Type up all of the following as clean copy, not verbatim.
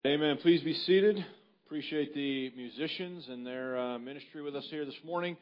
Amen. Please be seated. Appreciate the musicians and their ministry with us here this morning.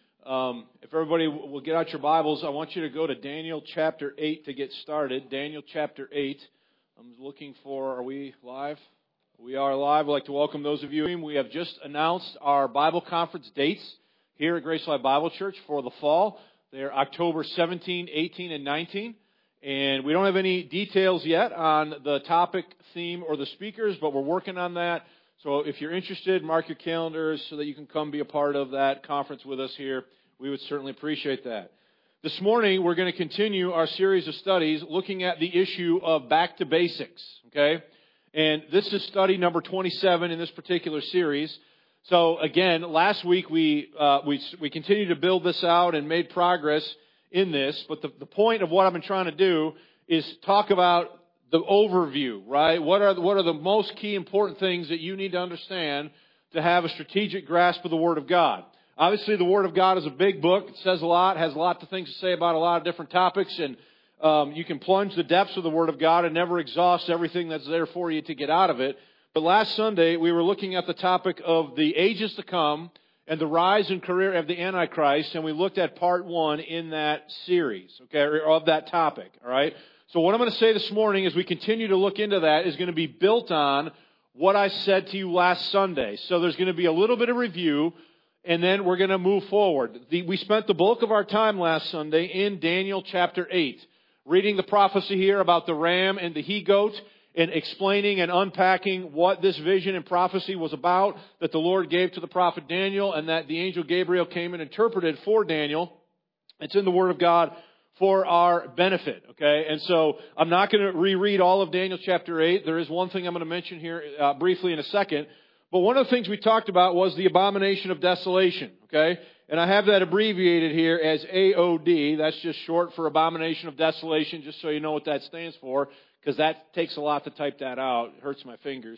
If everybody will get out your Bibles, I want you to go to Daniel chapter 8 to get started. Daniel chapter 8. I'm looking for, are we live? We are live. I'd like to welcome those of you. We have just announced our Bible conference dates here at Grace Life Bible Church for the fall. They're October 17, 18, and 19. And we don't have any details yet on the topic, theme, or the speakers, but we're working on that. So if you're interested, mark your calendars so that you can come be a part of that conference with us here. We would certainly appreciate that. This morning, we're going to continue our series of studies looking at the issue of back to basics, okay? And this is study number 27 in this particular series. So again, last week we continued to build this out and made progress in this, but the point of what I've been trying to do is talk about the overview, right? What are the most key important things that you need to understand to have a strategic grasp of the Word of God? Obviously, the Word of God is a big book. It says a lot, has a lot of things to say about a lot of different topics, and you can plunge the depths of the Word of God and never exhaust everything that's there for you to get out of it. But last Sunday, we were looking at the topic of the ages to come and the rise and career of the Antichrist, and we looked at part 1 in that series, okay, or of that topic, all right? So what I'm going to say this morning as we continue to look into that is going to be built on what I said to you last Sunday. So there's going to be a little bit of review, and then we're going to move forward. We spent the bulk of our time last Sunday in Daniel chapter 8, reading the prophecy here about the ram and the he-goat, and explaining and unpacking what this vision and prophecy was about that the Lord gave to the prophet Daniel and that the angel Gabriel came and interpreted for Daniel. It's in the Word of God for our benefit, okay? And so I'm not going to reread all of Daniel chapter 8. There is one thing I'm going to mention here briefly in a second. But one of the things we talked about was the abomination of desolation, okay? And I have that abbreviated here as AOD. That's just short for abomination of desolation, just so you know what that stands for, because that takes a lot to type that out. It hurts my fingers.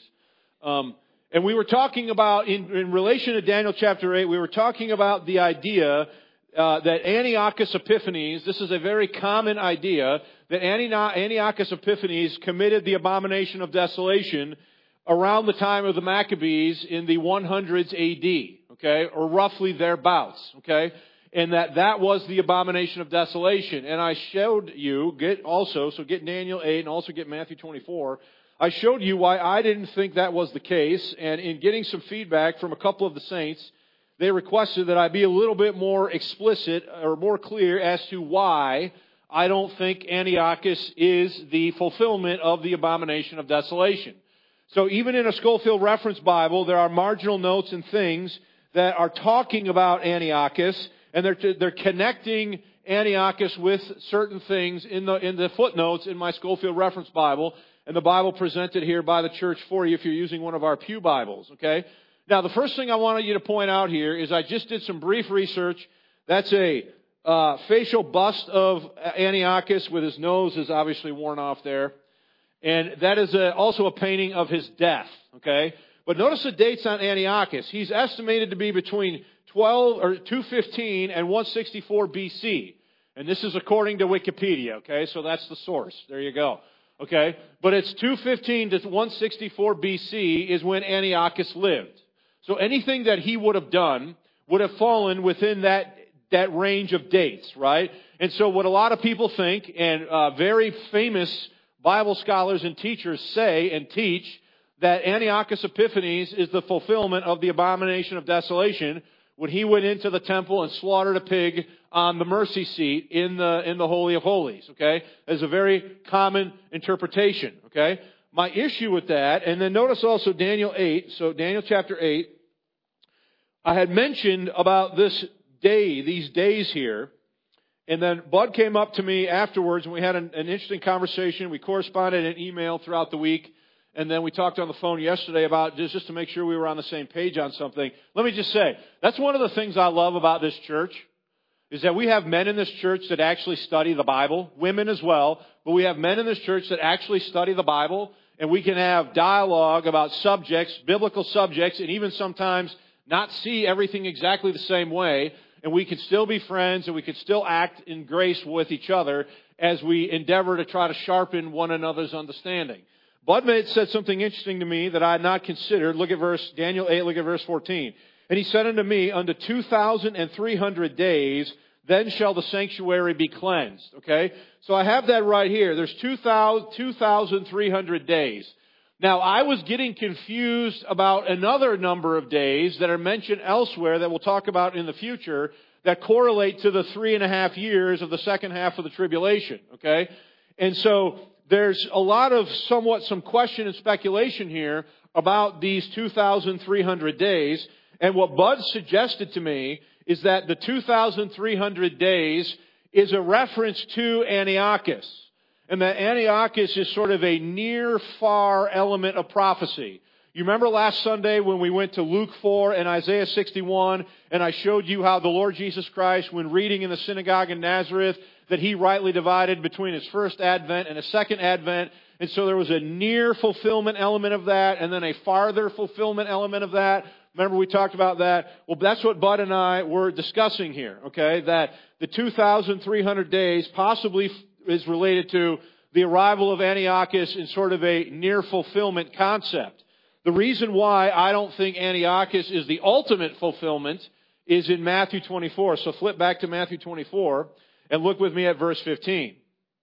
And we were talking about, in relation to Daniel chapter 8, we were talking about the idea that Antiochus Epiphanes, this is a very common idea, that Antiochus Epiphanes committed the abomination of desolation around the time of the Maccabees in the 100s AD, okay, or roughly thereabouts, okay? And that was the abomination of desolation. And I showed you, get Daniel 8 and also get Matthew 24. I showed you why I didn't think that was the case. And in getting some feedback from a couple of the saints, they requested that I be a little bit more explicit or more clear as to why I don't think Antiochus is the fulfillment of the abomination of desolation. So even in a Schofield Reference Bible, there are marginal notes and things that are talking about Antiochus, and they're connecting Antiochus with certain things in the footnotes in my Schofield Reference Bible, and the Bible presented here by the church for you if you're using one of our pew Bibles, okay? Now, the first thing I wanted you to point out here is I just did some brief research. That's a facial bust of Antiochus with his nose is obviously worn off there. And that is also a painting of his death, okay? But notice the dates on Antiochus. He's estimated to be between 215 and 164 BC. And this is according to Wikipedia, okay? So that's the source. There you go. Okay? But it's 215 to 164 BC is when Antiochus lived. So anything that he would have done would have fallen within that range of dates, right? And so what a lot of people think, and very famous Bible scholars and teachers say and teach, that Antiochus Epiphanes is the fulfillment of the abomination of desolation when he went into the temple and slaughtered a pig on the mercy seat in the Holy of Holies, okay? That's a very common interpretation, okay? My issue with that, and then notice also Daniel 8, so Daniel chapter 8, I had mentioned about this day, these days here, and then Bud came up to me afterwards and we had an interesting conversation. We corresponded in email throughout the week. And then we talked on the phone yesterday about just to make sure we were on the same page on something. Let me just say, that's one of the things I love about this church, is that we have men in this church that actually study the Bible, women as well, but we have men in this church that actually study the Bible, and we can have dialogue about subjects, biblical subjects, and even sometimes not see everything exactly the same way, and we can still be friends, and we can still act in grace with each other as we endeavor to try to sharpen one another's understanding. Bud said something interesting to me that I had not considered. Look at Daniel 8, look at verse 14. And he said unto me, unto 2,300 days, then shall the sanctuary be cleansed. Okay? So I have that right here. There's 2,300 days. Now, I was getting confused about another number of days that are mentioned elsewhere that we'll talk about in the future that correlate to the 3.5 years of the second half of the tribulation. Okay? And so there's a lot of some question and speculation here about these 2,300 days. And what Bud suggested to me is that the 2,300 days is a reference to Antiochus. And that Antiochus is sort of a near-far element of prophecy. You remember last Sunday when we went to Luke 4 and Isaiah 61, and I showed you how the Lord Jesus Christ, when reading in the synagogue in Nazareth, that He rightly divided between His first advent and His second advent. And so there was a near fulfillment element of that, and then a farther fulfillment element of that. Remember we talked about that? Well, that's what Bud and I were discussing here, okay? That the 2,300 days possibly is related to the arrival of Antiochus in sort of a near fulfillment concept. The reason why I don't think Antiochus is the ultimate fulfillment is in Matthew 24. So flip back to Matthew 24 and look with me at verse 15.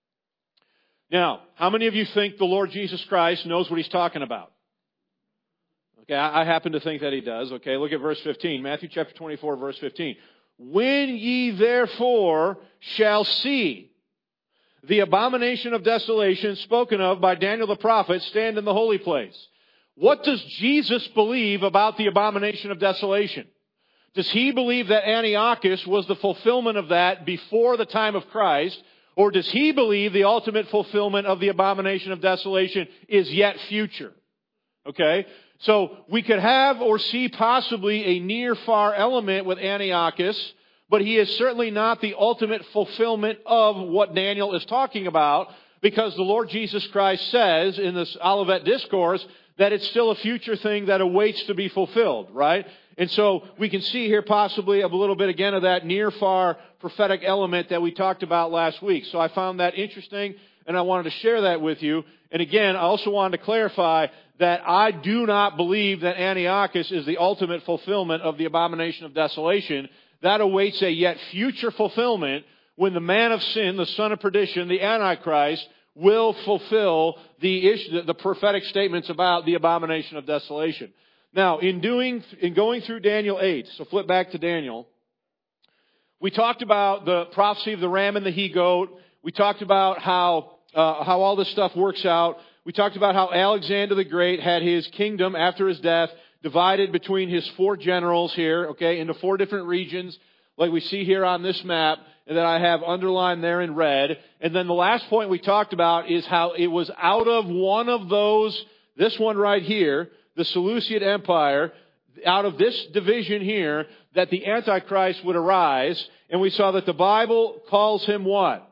Now, how many of you think the Lord Jesus Christ knows what He's talking about? Okay, I happen to think that He does. Okay, look at verse 15. Matthew chapter 24, verse 15. When ye therefore shall see the abomination of desolation spoken of by Daniel the prophet stand in the holy place. What does Jesus believe about the abomination of desolation? Does He believe that Antiochus was the fulfillment of that before the time of Christ? Or does He believe the ultimate fulfillment of the abomination of desolation is yet future? Okay? So we could have or see possibly a near-far element with Antiochus, but he is certainly not the ultimate fulfillment of what Daniel is talking about, because the Lord Jesus Christ says in this Olivet Discourse that it's still a future thing that awaits to be fulfilled, right? And so we can see here possibly a little bit again of that near-far prophetic element that we talked about last week. So I found that interesting, and I wanted to share that with you. And again, I also wanted to clarify that I do not believe that Antiochus is the ultimate fulfillment of the abomination of desolation. That awaits a yet future fulfillment when the man of sin, the son of perdition, the Antichrist, will fulfill the prophetic statements about the abomination of desolation. Now, in going through Daniel 8, so flip back to Daniel, we talked about the prophecy of the ram and the he-goat. We talked about how all this stuff works out. We talked about how Alexander the Great had his kingdom after his death divided between his 4 generals here, okay, into 4 different regions, like we see here on this map, and that I have underlined there in red. And then the last point we talked about is how it was out of one of those, this one right here, the Seleucid Empire, out of this division here, that the Antichrist would arise. And we saw that the Bible calls him what?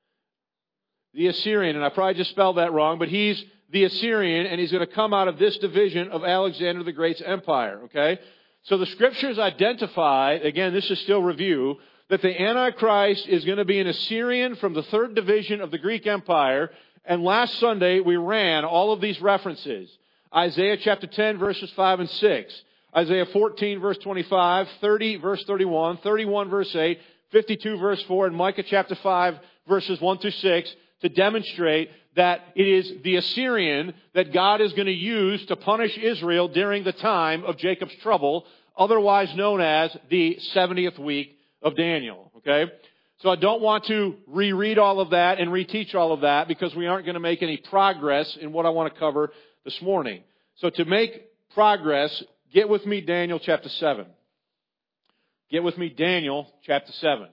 The Assyrian. And I probably just spelled that wrong, but he's the Assyrian, and he's going to come out of this division of Alexander the Great's empire, okay? So the Scriptures identify, again, this is still review, that the Antichrist is going to be an Assyrian from the 3rd division of the Greek Empire. And last Sunday, we ran all of these references. Isaiah chapter 10, verses 5 and 6. Isaiah 14, verse 25. 30, verse 31. 31, verse 8. 52, verse 4. And Micah chapter 5, verses 1 through 6, to demonstrate that it is the Assyrian that God is going to use to punish Israel during the time of Jacob's trouble, otherwise known as the 70th week of Daniel, okay? So I don't want to reread all of that and reteach all of that because we aren't going to make any progress in what I want to cover this morning. So to make progress, get with me Daniel chapter 7. Get with me Daniel chapter 7.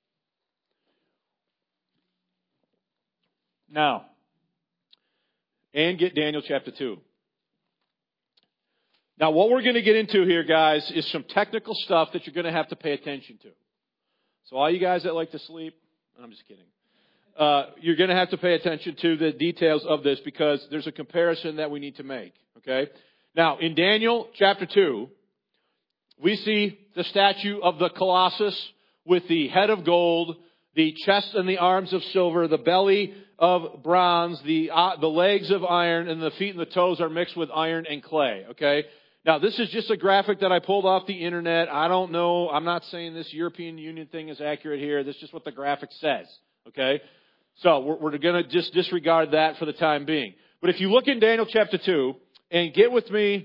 Now, and get Daniel chapter 2. Now, what we're going to get into here, guys, is some technical stuff that you're going to have to pay attention to. So all you guys that like to sleep, I'm just kidding. You're going to have to pay attention to the details of this because there's a comparison that we need to make, okay? Now, in Daniel chapter 2, we see the statue of the Colossus with the head of gold, the chest and the arms of silver, the belly of bronze, the legs of iron, and the feet and the toes are mixed with iron and clay. Okay? Now, this is just a graphic that I pulled off the internet. I don't know. I'm not saying this European Union thing is accurate here. This is just what the graphic says. Okay? So we're going to just disregard that for the time being. But if you look in Daniel chapter 2 and get with me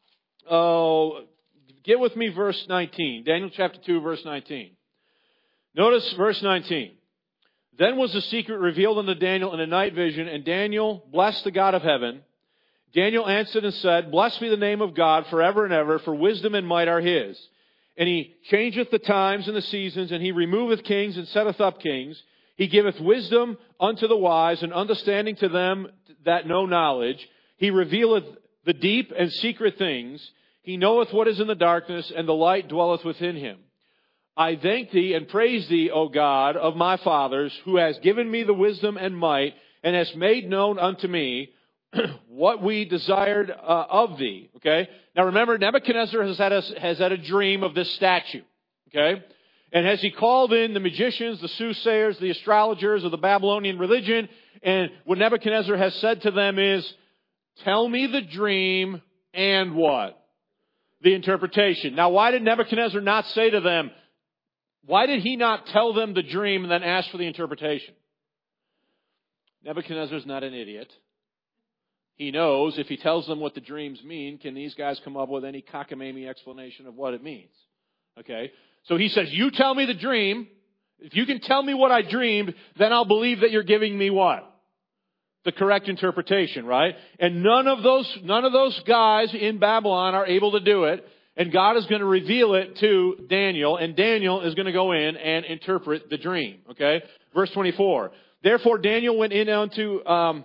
verse 19. Daniel chapter 2, verse 19. Notice verse 19. Then was the secret revealed unto Daniel in a night vision, and Daniel blessed the God of heaven. Daniel answered and said, Blessed be the name of God forever and ever, for wisdom and might are his. And he changeth the times and the seasons, and he removeth kings and setteth up kings. He giveth wisdom unto the wise, and understanding to them that know knowledge. He revealeth the deep and secret things. He knoweth what is in the darkness, and the light dwelleth within him. I thank thee and praise thee, O God of my fathers, who has given me the wisdom and might, and has made known unto me what we desired of thee. Okay? Now remember, Nebuchadnezzar has had a dream of this statue. Okay? And has he called in the magicians, the soothsayers, the astrologers of the Babylonian religion, and what Nebuchadnezzar has said to them is, tell me the dream and what? The interpretation. Now, why did Nebuchadnezzar not say to them, why did he not tell them the dream and then ask for the interpretation? Nebuchadnezzar's not an idiot. He knows if he tells them what the dreams mean, can these guys come up with any cockamamie explanation of what it means? Okay? So he says, you tell me the dream. If you can tell me what I dreamed, then I'll believe that you're giving me what? The correct interpretation, right? And none of those guys in Babylon are able to do it. And God is going to reveal it to Daniel, and Daniel is going to go in and interpret the dream. Okay? Verse 24. Therefore Daniel went in unto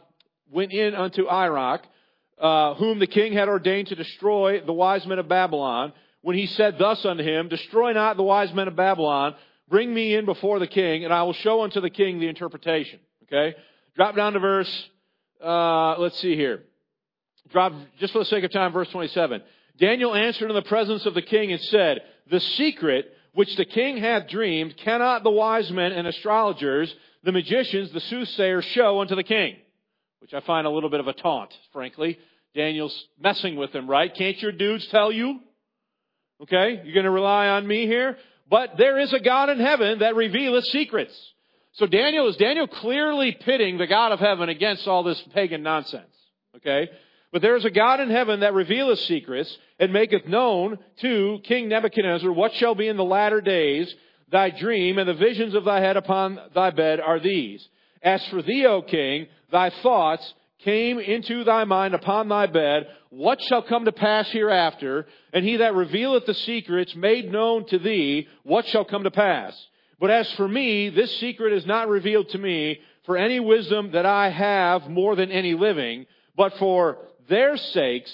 Irach, whom the king had ordained to destroy the wise men of Babylon, when he said thus unto him, Destroy not the wise men of Babylon, bring me in before the king, and I will show unto the king the interpretation. Okay? Drop down to verse, let's see here. Drop, just for the sake of time, verse 27. Daniel answered in the presence of the king and said, The secret which the king hath dreamed cannot the wise men and astrologers, the magicians, the soothsayers show unto the king. Which I find a little bit of a taunt, frankly. Daniel's messing with him, right? Can't your dudes tell you? Okay? You're going to rely on me here? But there is a God in heaven that revealeth secrets. So is Daniel clearly pitting the God of heaven against all this pagan nonsense. Okay? But there is a God in heaven that revealeth secrets, and maketh known to King Nebuchadnezzar what shall be in the latter days. Thy dream and the visions of thy head upon thy bed are these. As for thee, O king, thy thoughts came into thy mind upon thy bed. What shall come to pass hereafter? And he that revealeth the secrets made known to thee what shall come to pass. But as for me, this secret is not revealed to me for any wisdom that I have more than any living, but for their sakes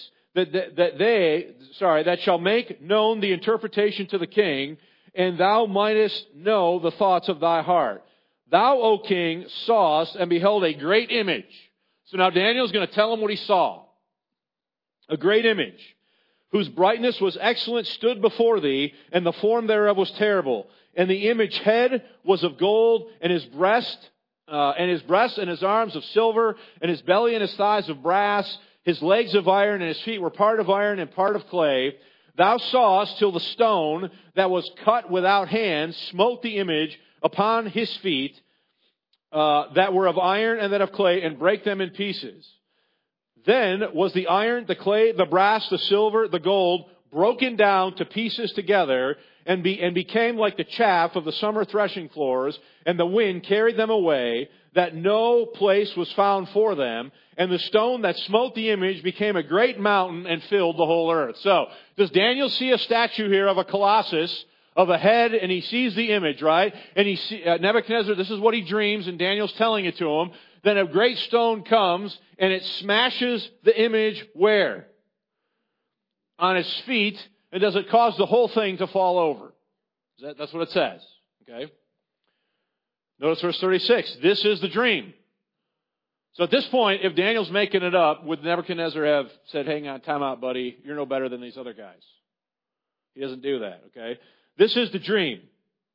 that shall make known the interpretation to the king, and thou mightest know the thoughts of thy heart. Thou, O king, sawest and beheld a great image. So now Daniel's going to tell him what he saw. A great image, whose brightness was excellent, stood before thee, and the form thereof was terrible. And the image head was of gold, and his breast and his arms of silver, and his belly and his thighs of brass, his legs of iron, and his feet were part of iron and part of clay. Thou sawest till the stone that was cut without hands smote the image upon his feet, that were of iron and that of clay, and brake them in pieces. Then was the iron, the clay, the brass, the silver, the gold broken down to pieces together, and became like the chaff of the summer threshing floors, and the wind carried them away, that no place was found for them. And the stone that smote the image became a great mountain and filled the whole earth. So, does Daniel see a statue here of a colossus, of a head, and he sees the image, right? And Nebuchadnezzar, this is what he dreams, and Daniel's telling it to him. Then a great stone comes, and it smashes the image where? On his feet, and does it cause the whole thing to fall over? That's what it says, okay? Notice verse 36. This is the dream. So at this point, if Daniel's making it up, would Nebuchadnezzar have said, hang on, time out, buddy. You're no better than these other guys. He doesn't do that, okay? This is the dream.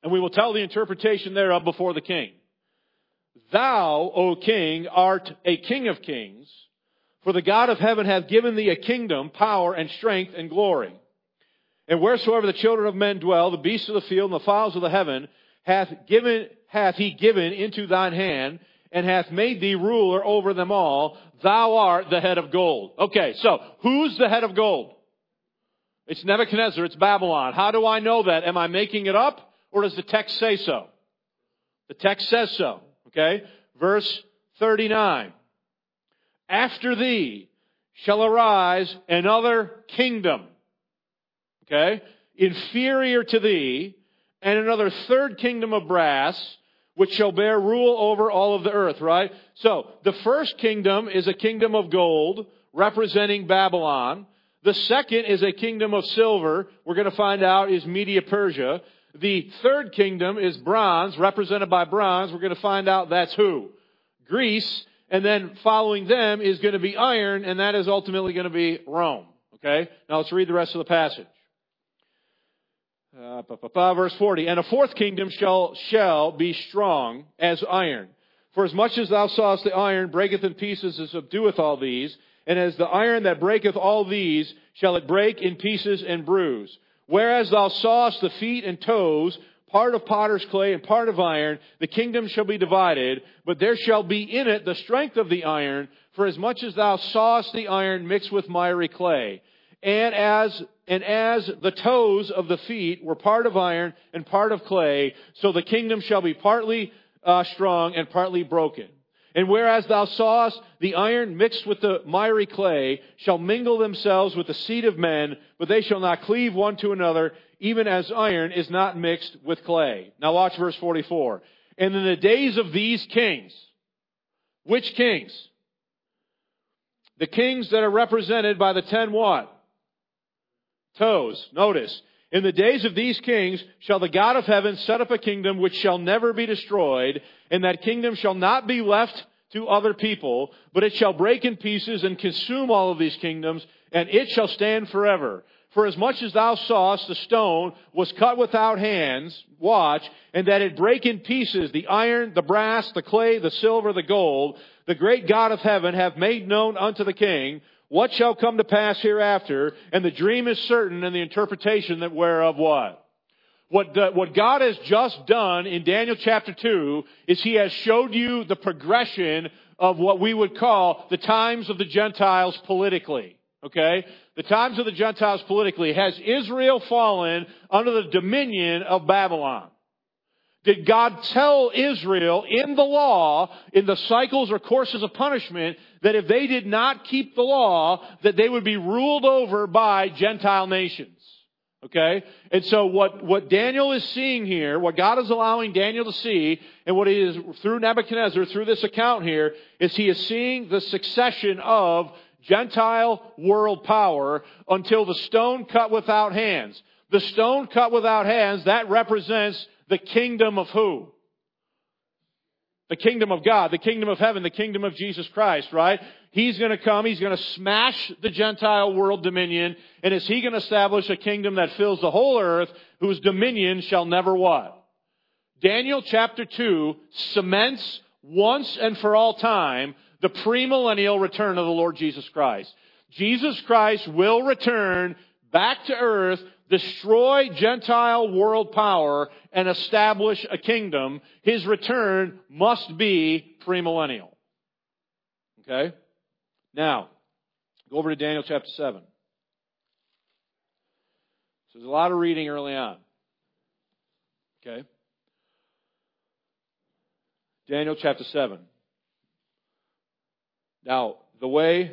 and we will tell the interpretation thereof before the king. Thou, O king, art a king of kings, for the God of heaven hath given thee a kingdom, power, and strength, and glory. And wheresoever the children of men dwell, the beasts of the field and the fowls of the heaven, hath he given into thine hand, and hath made thee ruler over them all. Thou art the head of gold. Okay, so who's the head of gold? It's Nebuchadnezzar, it's Babylon. How do I know that? Am I making it up, or does the text say so? The text says so. Okay, verse 39. After thee shall arise another kingdom. Okay, inferior to thee, and another third kingdom of brass, which shall bear rule over all of the earth, right? So, the first kingdom is a kingdom of gold, representing Babylon. The second is a kingdom of silver, we're going to find out is Media-Persia. The third kingdom is bronze, represented by bronze. We're going to find out that's who? Greece. And then following them is going to be iron, and that is ultimately going to be Rome. Okay? Now let's read the rest of the passage. Verse 40. And a fourth kingdom shall be strong as iron. For as much as thou sawest the iron breaketh in pieces and subdueth all these, and as the iron that breaketh all these shall it break in pieces and bruise. Whereas thou sawest the feet and toes, part of potter's clay and part of iron, the kingdom shall be divided, but there shall be in it the strength of the iron, for as much as thou sawest the iron mixed with miry clay. And as the toes of the feet were part of iron and part of clay, so the kingdom shall be partly strong and partly broken. And whereas thou sawest the iron mixed with the miry clay shall mingle themselves with the seed of men, but they shall not cleave one to another, even as iron is not mixed with clay. Now watch verse 44. And in the days of these kings, which kings? The kings that are represented by the 10 what? Toes. Notice. In the days of these kings shall the God of heaven set up a kingdom which shall never be destroyed, and that kingdom shall not be left to other people, but it shall break in pieces and consume all of these kingdoms, and it shall stand forever. For as much as thou sawest the stone was cut without hands, watch, and that it break in pieces the iron, the brass, the clay, the silver, the gold, the great God of heaven hath made known unto the king what shall come to pass hereafter, and the dream is certain, and the interpretation that whereof what? What God has just done in Daniel chapter 2 is He has showed you the progression of what we would call the times of the Gentiles politically. Okay? The times of the Gentiles politically. Has Israel fallen under the dominion of Babylon? Did God tell Israel in the law, in the cycles or courses of punishment, that if they did not keep the law, that they would be ruled over by Gentile nations? Okay? And so what Daniel is seeing here, what God is allowing Daniel to see, and what he is through Nebuchadnezzar, through this account here, is he is seeing the succession of Gentile world power until the stone cut without hands. The stone cut without hands, that represents the kingdom of who? The kingdom of God, the kingdom of heaven, the kingdom of Jesus Christ, right? He's going to come, He's going to smash the Gentile world dominion, and is He going to establish a kingdom that fills the whole earth, whose dominion shall never what? Daniel chapter 2 cements once and for all time the premillennial return of the Lord Jesus Christ. Jesus Christ will return back to earth, destroy Gentile world power, and establish a kingdom. His return must be premillennial. Okay? Now, go over to Daniel chapter 7. So there's a lot of reading early on. Okay? Daniel chapter 7. Now, I'm going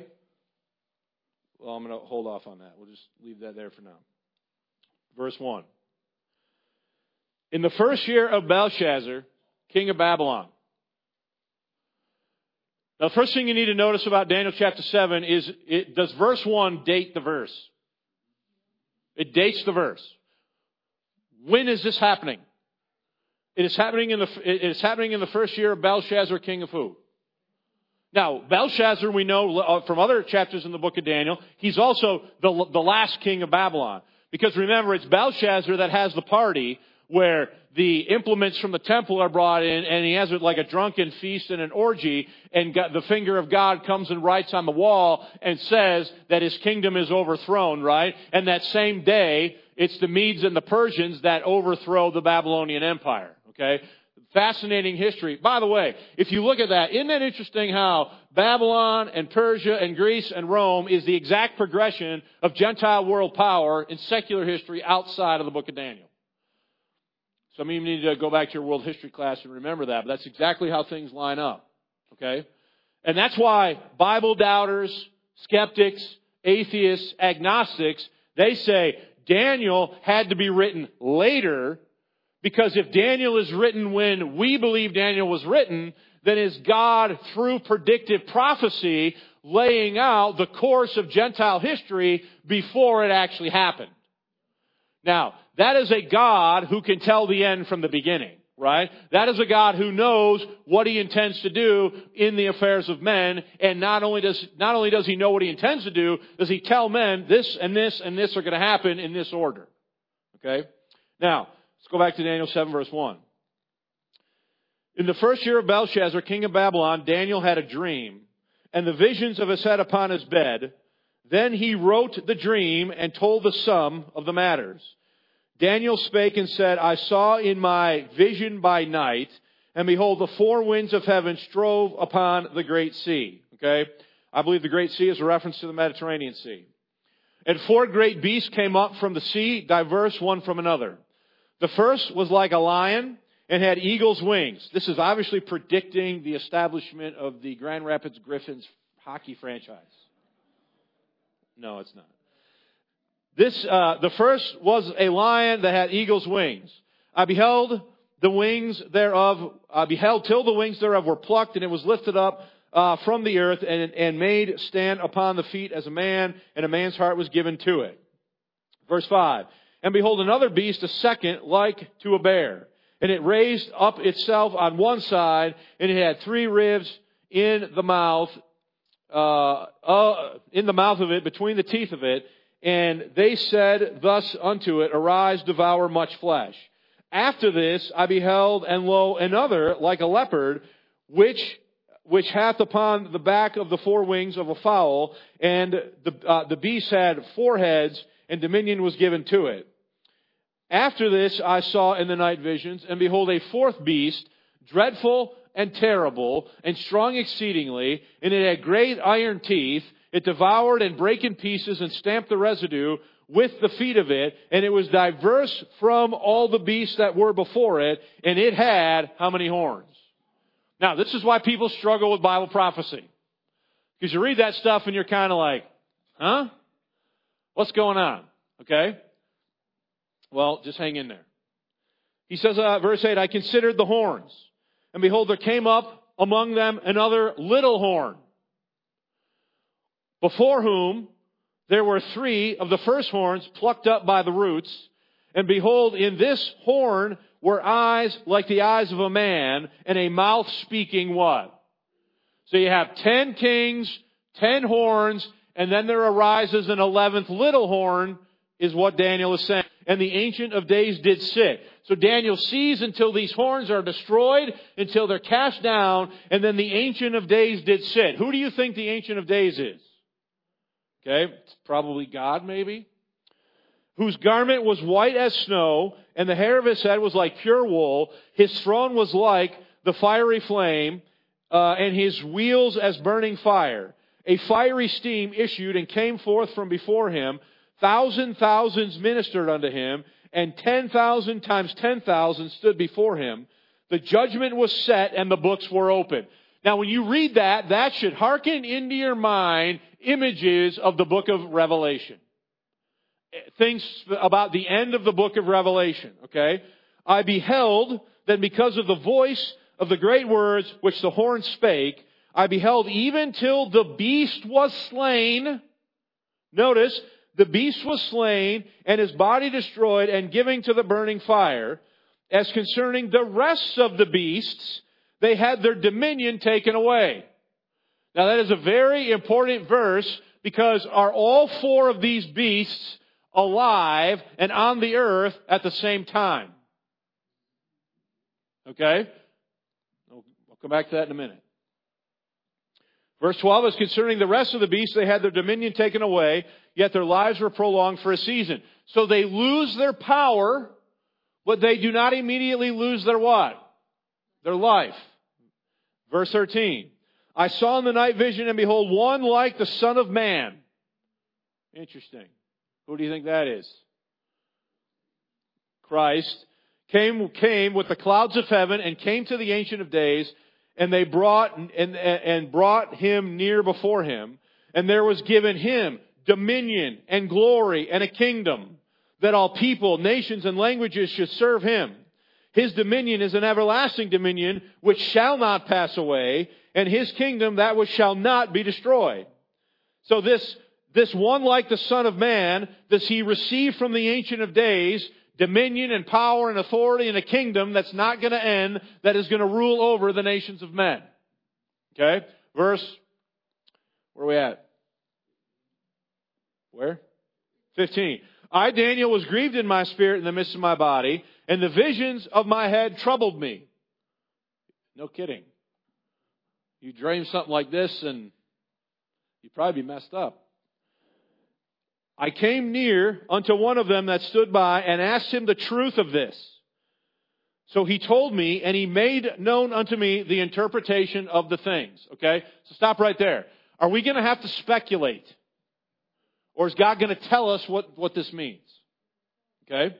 to hold off on that. We'll just leave that there for now. Verse 1. In the first year of Belshazzar, king of Babylon. Now, the first thing you need to notice about Daniel chapter 7 is, does verse 1 date the verse? It dates the verse. When is this happening? It is happening in the first year of Belshazzar, king of who? Now, Belshazzar, we know from other chapters in the book of Daniel, he's also the last king of Babylon. Because remember, it's Belshazzar that has the party where the implements from the temple are brought in, and he has it like a drunken feast and an orgy, and the finger of God comes and writes on the wall and says that his kingdom is overthrown, right? And that same day, it's the Medes and the Persians that overthrow the Babylonian Empire, okay? Fascinating history. By the way, if you look at that, isn't that interesting how Babylon and Persia and Greece and Rome is the exact progression of Gentile world power in secular history outside of the book of Daniel? Some of you need to go back to your world history class and remember that, but that's exactly how things line up, okay? And that's why Bible doubters, skeptics, atheists, agnostics, they say Daniel had to be written later, because if Daniel is written when we believe Daniel was written, then is God, through predictive prophecy, laying out the course of Gentile history before it actually happened. Now, that is a God who can tell the end from the beginning, right? That is a God who knows what he intends to do in the affairs of men, and not only does he know what he intends to do, does he tell men this and this and this are going to happen in this order. Okay? Now, let's go back to Daniel 7, verse 1. In the first year of Belshazzar, king of Babylon, Daniel had a dream, and the visions of his head upon his bed. Then he wrote the dream and told the sum of the matters. Daniel spake and said, I saw in my vision by night, and behold, the four winds of heaven strove upon the great sea. Okay? I believe the great sea is a reference to the Mediterranean Sea. And four great beasts came up from the sea, diverse one from another. The first was like a lion and had eagle's wings. This is obviously predicting the establishment of the Grand Rapids Griffins hockey franchise. No, it's not. The first was a lion that had eagle's wings. I beheld the wings thereof. I beheld till the wings thereof were plucked, and it was lifted up from the earth and made stand upon the feet as a man, and a man's heart was given to it. Verse 5. And behold, another beast, a second, like to a bear. And it raised up itself on one side, and it had three ribs in the mouth of it, between the teeth of it. And they said thus unto it, Arise, devour much flesh. After this I beheld, and lo, another, like a leopard, which hath upon the back of the four wings of a fowl, and the beast had four heads, and dominion was given to it. After this I saw in the night visions, and behold, a fourth beast, dreadful and terrible, and strong exceedingly, and it had great iron teeth. It devoured and brake in pieces and stamped the residue with the feet of it, and it was diverse from all the beasts that were before it, and it had how many horns? Now, this is why people struggle with Bible prophecy. Because you read that stuff and you're kind of like, huh? What's going on? Okay? Well, just hang in there. He says, verse 8, I considered the horns, and behold, there came up among them another little horn, before whom there were three of the first horns plucked up by the roots. And behold, in this horn were eyes like the eyes of a man, and a mouth speaking what? So you have 10 kings, 10 horns, and then there arises an 11th little horn, is what Daniel is saying. And the Ancient of Days did sit. So Daniel sees until these horns are destroyed, until they're cast down, and then the Ancient of Days did sit. Who do you think the Ancient of Days is? Okay, it's probably God, maybe. Whose garment was white as snow, and the hair of his head was like pure wool. His throne was like the fiery flame, and his wheels as burning fire. A fiery steam issued and came forth from before him. Thousands ministered unto him, and 10,000 times 10,000 stood before him. The judgment was set, and the books were opened. Now, when you read that, that should hearken into your mind images of the book of Revelation. Things about the end of the book of Revelation, okay? I beheld that because of the voice of the great words which the horn spake, I beheld even till the beast was slain. Notice, the beast was slain, and his body destroyed, and given to the burning fire. As concerning the rest of the beasts, they had their dominion taken away. Now that is a very important verse, because are all four of these beasts alive and on the earth at the same time? Okay? I'll come back to that in a minute. Verse 12 is concerning the rest of the beasts. They had their dominion taken away, yet their lives were prolonged for a season. So they lose their power, but they do not immediately lose their what? Their life. Verse 13. I saw in the night vision, and behold, one like the Son of Man. Interesting. Who do you think that is? Christ came with the clouds of heaven and came to the Ancient of Days, and they brought him near before him, and there was given him dominion and glory and a kingdom, that all people, nations, and languages should serve him. His dominion is an everlasting dominion which shall not pass away, and his kingdom that which shall not be destroyed. So this one like the Son of Man, does he receive from the Ancient of Days dominion and power and authority and a kingdom that's not going to end, that is going to rule over the nations of men. Okay? Where are we at? Where? 15. I, Daniel, was grieved in my spirit in the midst of my body, and the visions of my head troubled me. No kidding. You dream something like this and you'd probably be messed up. I came near unto one of them that stood by and asked him the truth of this. So he told me, and he made known unto me the interpretation of the things. Okay? So stop right there. Are we going to have to speculate? Or is God going to tell us what this means? Okay?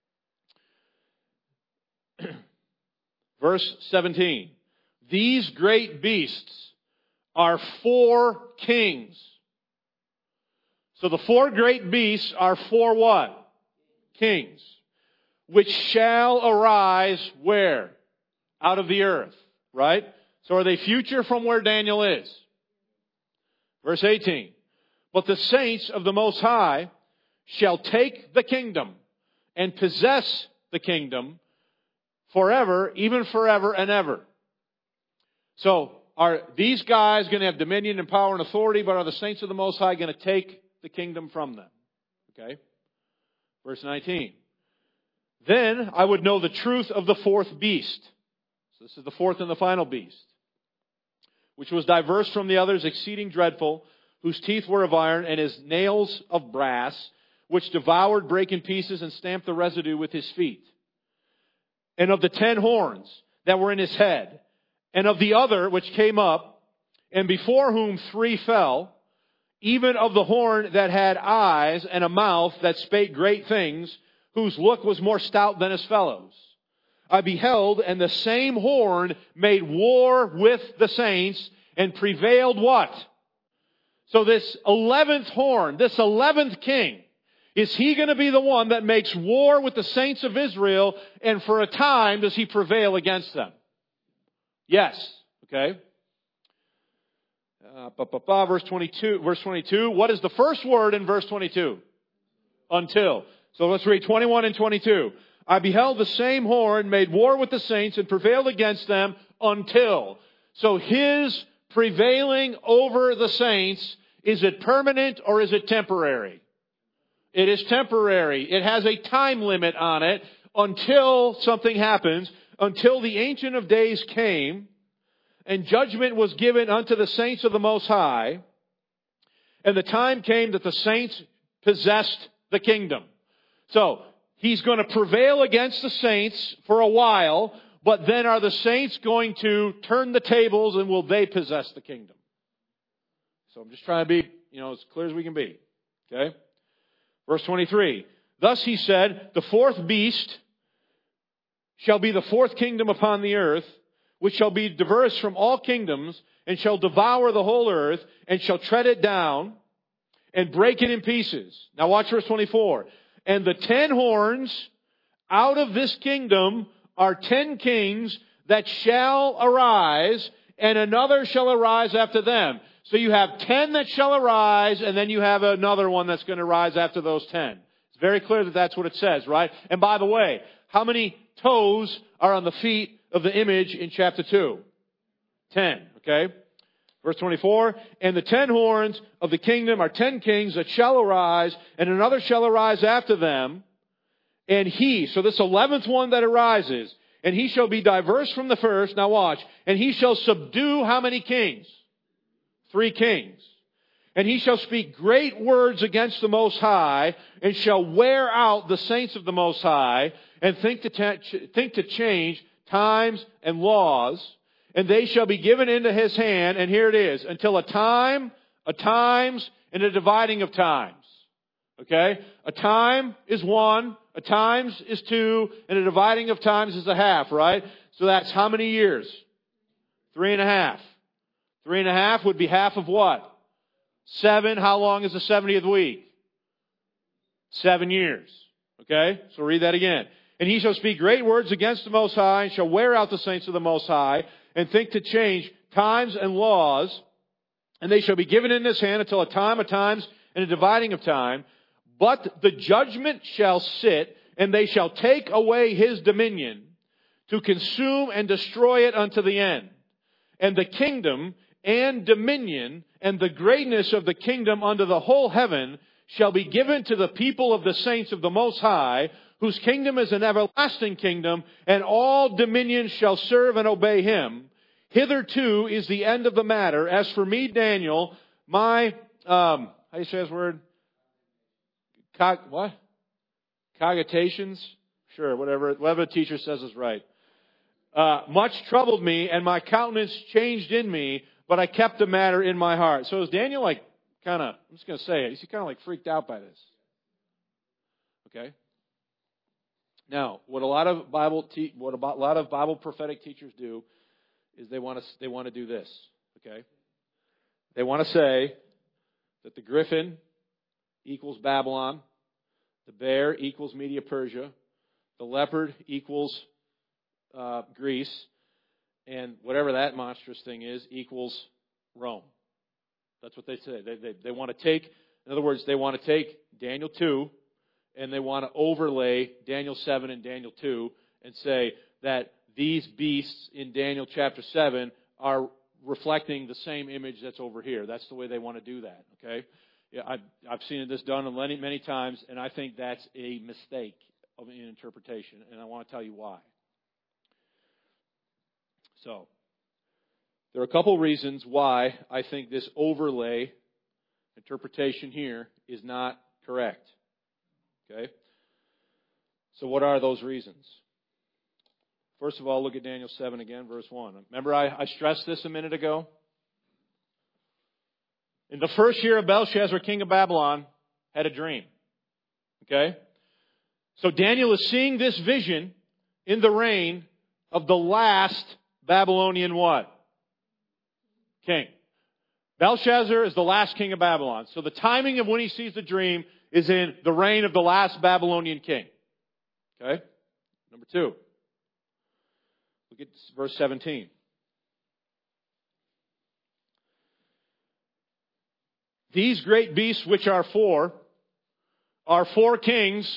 Verse 17. These great beasts are 4 kings. So the 4 great beasts are 4 what? Kings. Which shall arise where? Out of the earth. Right? So are they future from where Daniel is? Verse 18. But the saints of the Most High shall take the kingdom and possess the kingdom forever, even forever and ever. So are these guys going to have dominion and power and authority, but are the saints of the Most High going to take the kingdom from them? Okay. Verse 19. Then I would know the truth of the 4th beast. So this is the 4th and the final beast, which was diverse from the others, exceeding dreadful, whose teeth were of iron and his nails of brass, which devoured, brake in pieces, and stamped the residue with his feet. And of the 10 horns that were in his head, and of the other which came up, and before whom 3 fell, even of the horn that had eyes and a mouth that spake great things, whose look was more stout than his fellows. I beheld, and the same horn made war with the saints, and prevailed what? So this 11th horn, this 11th king, is he going to be the one that makes war with the saints of Israel, and for a time does he prevail against them? Yes. Okay. Verse 22. What is the first word in verse 22? Until. So let's read 21 and 22. I beheld the same horn made war with the saints and prevailed against them until. So his prevailing over the saints, is it permanent or is it temporary? It is temporary. It has a time limit on it until something happens, until the Ancient of Days came and judgment was given unto the saints of the Most High, and the time came that the saints possessed the kingdom. So, he's going to prevail against the saints for a while, but then are the saints going to turn the tables and will they possess the kingdom? So I'm just trying to be, as clear as we can be. Okay? Verse 23. Thus he said, the 4th beast shall be the 4th kingdom upon the earth, which shall be diverse from all kingdoms, and shall devour the whole earth, and shall tread it down, and break it in pieces. Now watch verse 24. And the 10 horns out of this kingdom are 10 kings that shall arise, and another shall arise after them. So you have 10 that shall arise, and then you have another one that's going to rise after those 10. It's very clear that that's what it says, right? And by the way, how many toes are on the feet of the image in chapter 2? 10, okay? Verse 24, and the 10 horns of the kingdom are 10 kings that shall arise, and another shall arise after them. And he, so this 11th one that arises, And he shall be diverse from the first. Now watch. And he shall subdue how many kings? 3 kings. And he shall speak great words against the Most High, and shall wear out the saints of the Most High, and think to change times and laws. And they shall be given into his hand, and here it is, until a time, a times, and a dividing of times. Okay? A time is 1, a times is 2, and a dividing of times is a half, right? So that's how many years? 3.5. 3.5 would be half of what? 7. How long is the 70th week? 7 years. Okay? So read that again. And he shall speak great words against the Most High, and shall wear out the saints of the Most High, and think to change times and laws, and they shall be given in his hand until a time, a times, and a dividing of time. But the judgment shall sit, and they shall take away his dominion, to consume and destroy it unto the end. And the kingdom and dominion and the greatness of the kingdom under the whole heaven shall be given to the people of the saints of the Most High, whose kingdom is an everlasting kingdom, and all dominions shall serve and obey him. Hitherto is the end of the matter. As for me, Daniel, my, how do you say this word? What? Cogitations? Sure, whatever the teacher says is right. Much troubled me, and my countenance changed in me, but I kept the matter in my heart. So is Daniel I'm just going to say it, is he kind of freaked out by this? Okay? Now, what a lot of Bible prophetic teachers do is they want to do this, okay? They want to say that the griffin equals Babylon, the bear equals Media Persia, the leopard equals Greece, and whatever that monstrous thing is equals Rome. That's what they say. They want to take, in other words, they want to take Daniel 2 and they want to overlay Daniel 7 and Daniel 2 and say that these beasts in Daniel chapter 7 are reflecting the same image that's over here. That's the way they want to do that, okay? Yeah, I've seen this done many times, and I think that's a mistake in interpretation, and I want to tell you why. So, there are a couple reasons why I think this overlay interpretation here is not correct. Okay? So what are those reasons? First of all, look at Daniel 7 again, verse 1. Remember I stressed this a minute ago? In the first year of Belshazzar, king of Babylon, had a dream. Okay? So Daniel is seeing this vision in the reign of the last Babylonian what? King. Belshazzar is the last king of Babylon. So the timing of when he sees the dream is in the reign of the last Babylonian king. Okay? Number 2. Look at verse 17. These great beasts which are 4 kings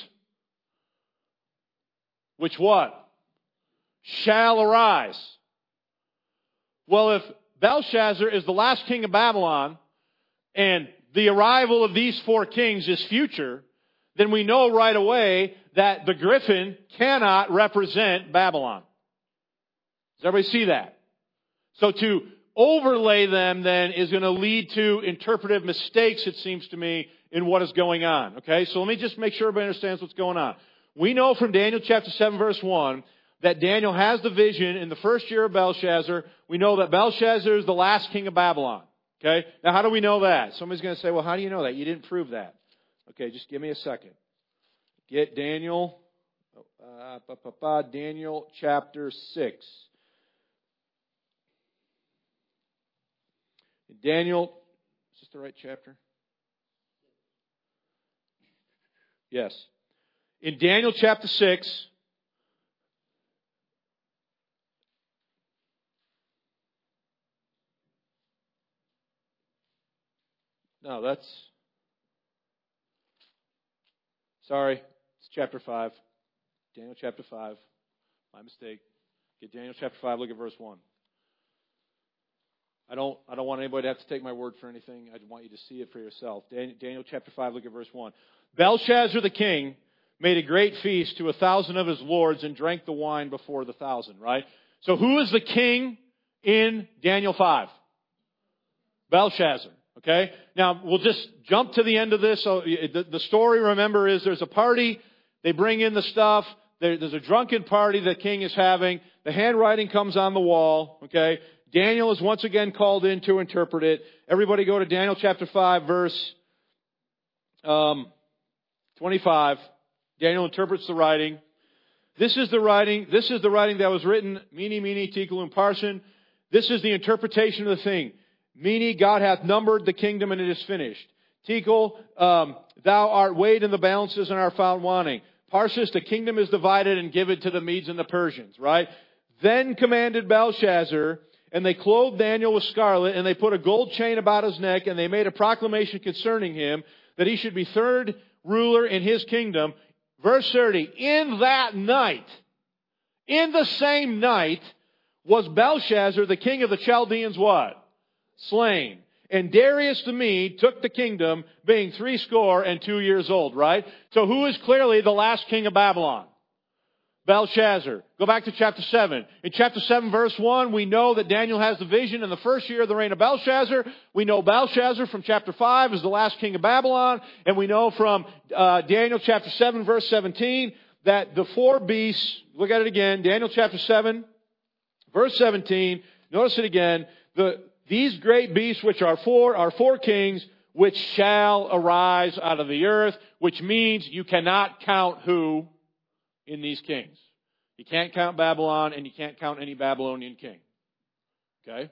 which what? Shall arise. Well, if Belshazzar is the last king of Babylon, and the arrival of these 4 kings is future, then we know right away that the griffin cannot represent Babylon. Does everybody see that? So to overlay them then is going to lead to interpretive mistakes, it seems to me, in what is going on. Okay, so let me just make sure everybody understands what's going on. We know from Daniel chapter 7 verse 1 that Daniel has the vision in the first year of Belshazzar. We know that Belshazzar is the last king of Babylon. Okay? Now, how do we know that? Somebody's going to say, well, how do you know that? You didn't prove that. Okay, just give me a second. Get Daniel, Daniel chapter 6. Daniel, is this the right chapter? Yes. In Daniel chapter 6, no, that's, sorry, it's chapter 5. Daniel chapter 5. My mistake. Get Daniel chapter 5, look at verse 1. I don't want anybody to have to take my word for anything. I want you to see it for yourself. Daniel chapter 5, look at verse 1. Belshazzar the king made a great feast to 1,000 of his lords and drank the wine before the 1,000, right? So who is the king in Daniel 5? Belshazzar, okay? Now, we'll just jump to the end of this. So the story, remember, is there's a party. They bring in the stuff. There's a drunken party the king is having. The handwriting comes on the wall, okay? Daniel is once again called in to interpret it. Everybody go to Daniel chapter 5, verse 25. Daniel interprets the writing. This is the writing that was written, Mene, Mene, Tekel, Upharsin. This is the interpretation of the thing. Mene, God hath numbered the kingdom and it is finished. Tekel, thou art weighed in the balances and art found wanting. Parsis, the kingdom is divided and given to the Medes and the Persians, right? Then commanded Belshazzar, and they clothed Daniel with scarlet, and they put a gold chain about his neck, and they made a proclamation concerning him, that he should be third ruler in his kingdom. Verse 30, in that night, in the same night, was Belshazzar, the king of the Chaldeans, what? Slain. And Darius the Mede took the kingdom, being 62 years old, right? So who is clearly the last king of Babylon? Belshazzar. Go back to chapter 7. In chapter 7, verse 1, we know that Daniel has the vision in the first year of the reign of Belshazzar. We know Belshazzar from chapter 5 is the last king of Babylon. And we know from Daniel chapter 7, verse 17, that the four beasts, look at it again, Daniel chapter 7, verse 17, notice it again, these great beasts which are four kings, which shall arise out of the earth, which means you cannot count who in these kings. You can't count Babylon, and you can't count any Babylonian king. Okay?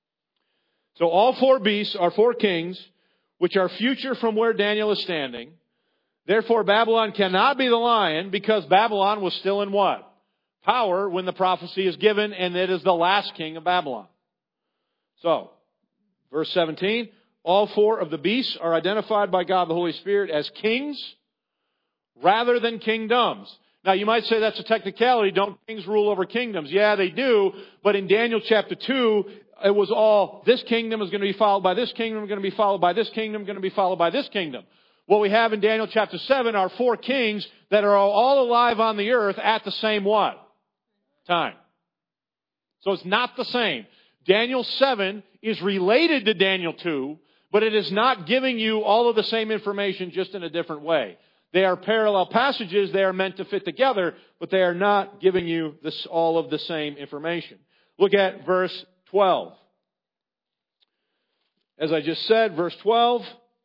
So all four beasts are four kings, which are future from where Daniel is standing. Therefore, Babylon cannot be the lion, because Babylon was still in what? Power when the prophecy is given, and it is the last king of Babylon. So, verse 17, all four of the beasts are identified by God the Holy Spirit as kings rather than kingdoms. Now, you might say that's a technicality. Don't kings rule over kingdoms? Yeah, they do. But in Daniel chapter 2, it was all, this kingdom is going to be followed by this kingdom, going to be followed by this kingdom, going to be followed by this kingdom. What we have in Daniel chapter 7 are four kings that are all alive on the earth at the same what? Time. So it's not the same. Daniel 7 is related to Daniel 2, but it is not giving you all of the same information, just in a different way. They are parallel passages. They are meant to fit together, but they are not giving you all of the same information. Look at verse 12. As I just said, verse 12.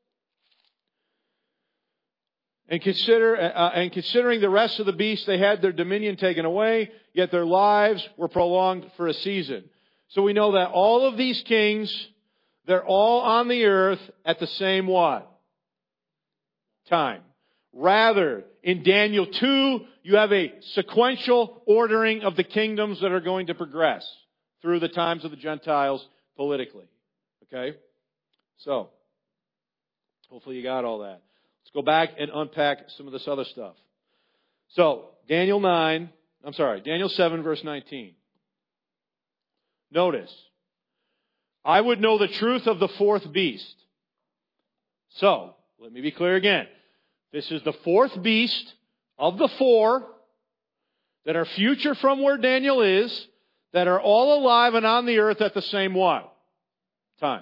And considering the rest of the beasts, they had their dominion taken away, yet their lives were prolonged for a season. So we know that all of these kings, they're all on the earth at the same what? Time. Rather, in Daniel 2, you have a sequential ordering of the kingdoms that are going to progress through the times of the Gentiles politically. Okay? So, hopefully you got all that. Let's go back and unpack some of this other stuff. So, Daniel 7, verse 19. Notice, I would know the truth of the fourth beast. So, let me be clear again. This is the fourth beast of the four that are future from where Daniel is, that are all alive and on the earth at the same what? Time.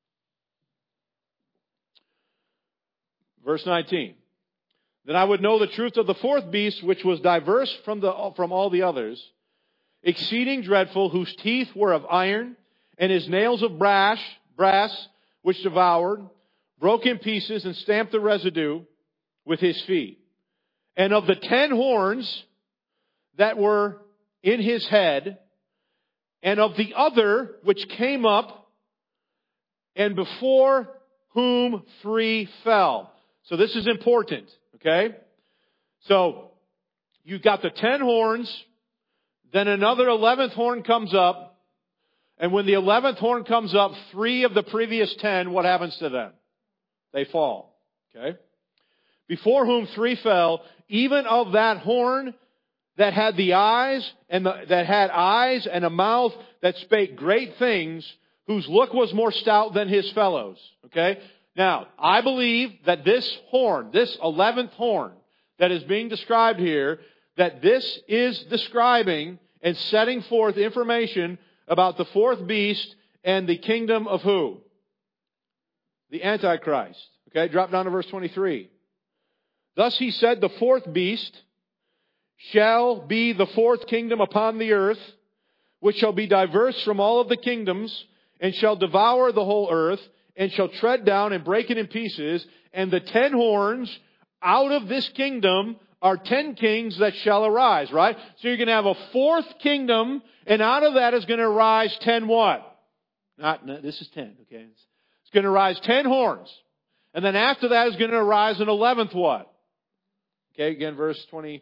Verse 19. Then I would know the truth of the fourth beast, which was diverse from all the others, exceeding dreadful, whose teeth were of iron, and his nails of brass, which devoured, broke in pieces, and stamped the residue with his feet. And of the 10 horns that were in his head, and of the other which came up, and before whom 3 fell. So this is important, okay? So, you've got the 10 horns, then another 11th horn comes up, and when the 11th horn comes up, 3 of the previous 10, what happens to them? They fall, okay? Before whom 3 fell, even of that horn that had the eyes, that had eyes and a mouth that spake great things, whose look was more stout than his fellows. Okay? Now, I believe that this horn, this 11th horn, that is being described here, that this is describing and setting forth information about the fourth beast and the kingdom of who? The Antichrist. Okay, drop down to verse 23. Thus he said, the fourth beast shall be the fourth kingdom upon the earth, which shall be diverse from all of the kingdoms, and shall devour the whole earth, and shall tread down and break it in pieces. And the 10 horns out of this kingdom are 10 kings that shall arise, right? So you're going to have a fourth kingdom, and out of that is going to arise 10 what? This is 10, okay? It's going to arise 10 horns. And then after that is going to arise an 11th what? Okay, again, verse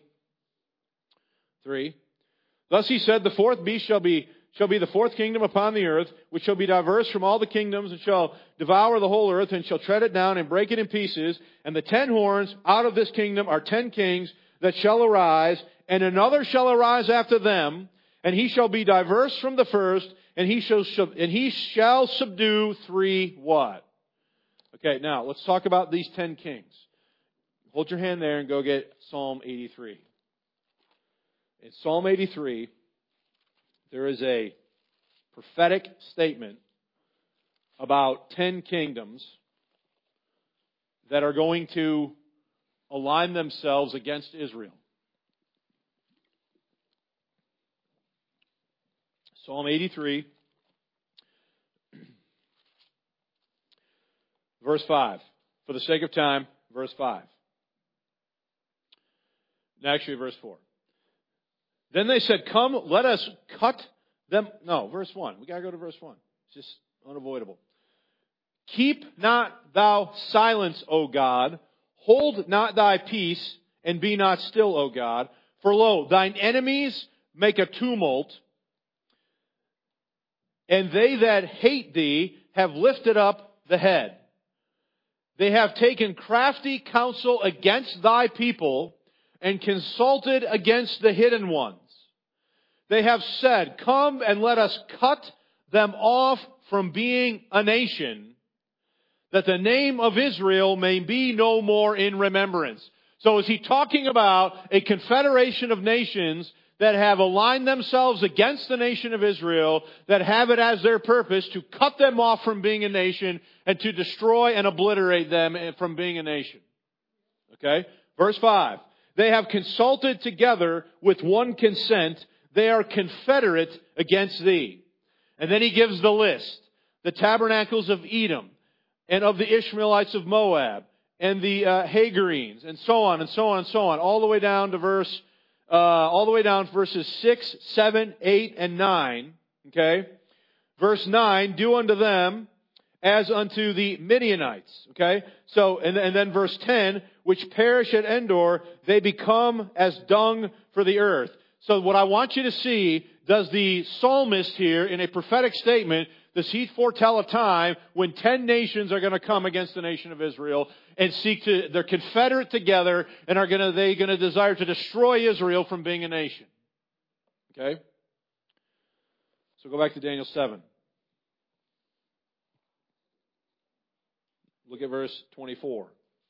23. Thus he said, the fourth beast shall be the fourth kingdom upon the earth, which shall be diverse from all the kingdoms, and shall devour the whole earth, and shall tread it down and break it in pieces. And the 10 horns out of this kingdom are 10 kings that shall arise, and another shall arise after them, and he shall be diverse from the first, and he shall subdue 3 what? Okay, now let's talk about these 10 kings. Hold your hand there and go get Psalm 83. In Psalm 83, there is a prophetic statement about 10 kingdoms that are going to align themselves against Israel. Psalm 83, verse 5. For the sake of time, verse 5. Actually, verse 4. Then they said, come, let us cut them. No, verse 1. We got to go to verse 1. It's just unavoidable. Keep not thou silence, O God. Hold not thy peace, and be not still, O God. For lo, thine enemies make a tumult, and they that hate thee have lifted up the head. They have taken crafty counsel against thy people, and consulted against the hidden ones. They have said, come and let us cut them off from being a nation, that the name of Israel may be no more in remembrance. So is he talking about a confederation of nations that have aligned themselves against the nation of Israel, that have it as their purpose to cut them off from being a nation and to destroy and obliterate them from being a nation? Okay? Verse 5. They have consulted together with one consent. They are confederate against thee. And then he gives the list. The tabernacles of Edom, and of the Ishmaelites of Moab, and the Hagarenes, and so on, and so on, and so on, all the way down to verses 6, 7, 8, and 9. Okay? Verse 9, do unto them as unto the Midianites. Okay? So, and then verse 10, which perish at Endor, they become as dung for the earth. So what I want you to see, does the psalmist here, in a prophetic statement, does he foretell a time when 10 nations are going to come against the nation of Israel and they're confederate together and they're going to desire to destroy Israel from being a nation. Okay? So go back to Daniel 7. Look at verse 24.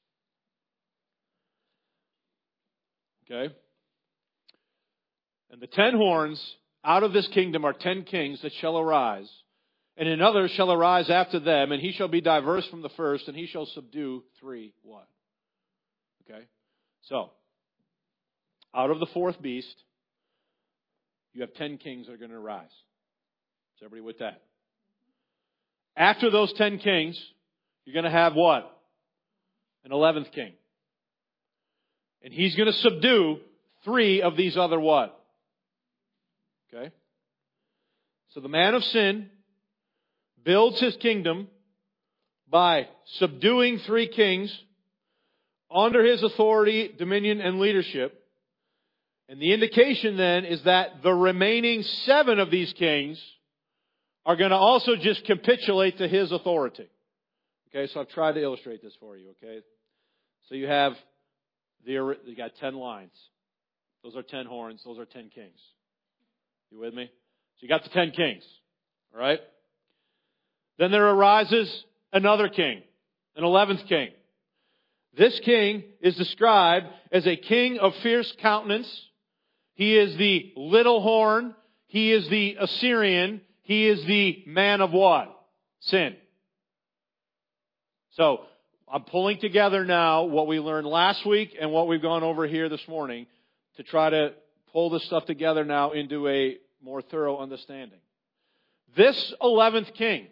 Okay? And the 10 horns out of this kingdom are 10 kings that shall arise, and another shall arise after them, and he shall be diverse from the first, and he shall subdue 3 what? Okay? So, out of the fourth beast, you have 10 kings that are going to arise. Is everybody with that? After those 10 kings, you're going to have what? An 11th king. And he's going to subdue 3 of these other what? Okay? So the man of sin builds his kingdom by subduing 3 kings under his authority, dominion, and leadership. And the indication then is that the remaining 7 of these kings are going to also just capitulate to his authority. Okay, so I've tried to illustrate this for you, okay? So you got 10 lines. Those are 10 horns. Those are 10 kings. You with me? So you got the 10 kings. All right? Then there arises another king, an 11th king. This king is described as a king of fierce countenance. He is the little horn. He is the Assyrian. He is the man of what? Sin. So, I'm pulling together now what we learned last week and what we've gone over here this morning to try to pull this stuff together now into a more thorough understanding. This 11th king,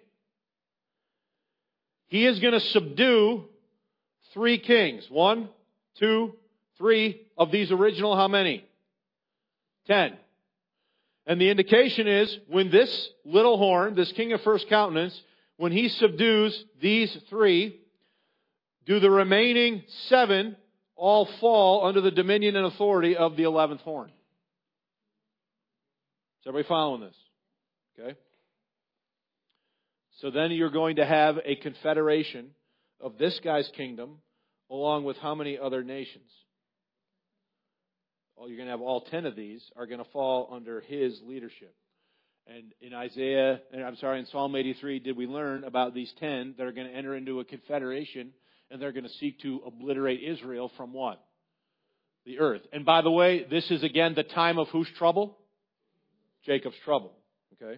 he is going to subdue 3 kings. 1, 2, 3 of these original how many? 10. And the indication is when this little horn, this king of first countenance, when he subdues these 3, do the remaining 7 all fall under the dominion and authority of the 11th horn? Is everybody following this? Okay. So then you're going to have a confederation of this guy's kingdom along with how many other nations? Well, you're going to have all 10 of these are going to fall under his leadership. And in Psalm 83, did we learn about these 10 that are going to enter into a confederation and they're going to seek to obliterate Israel from what? The earth. And by the way, this is again the time of whose trouble? Jacob's trouble. Okay?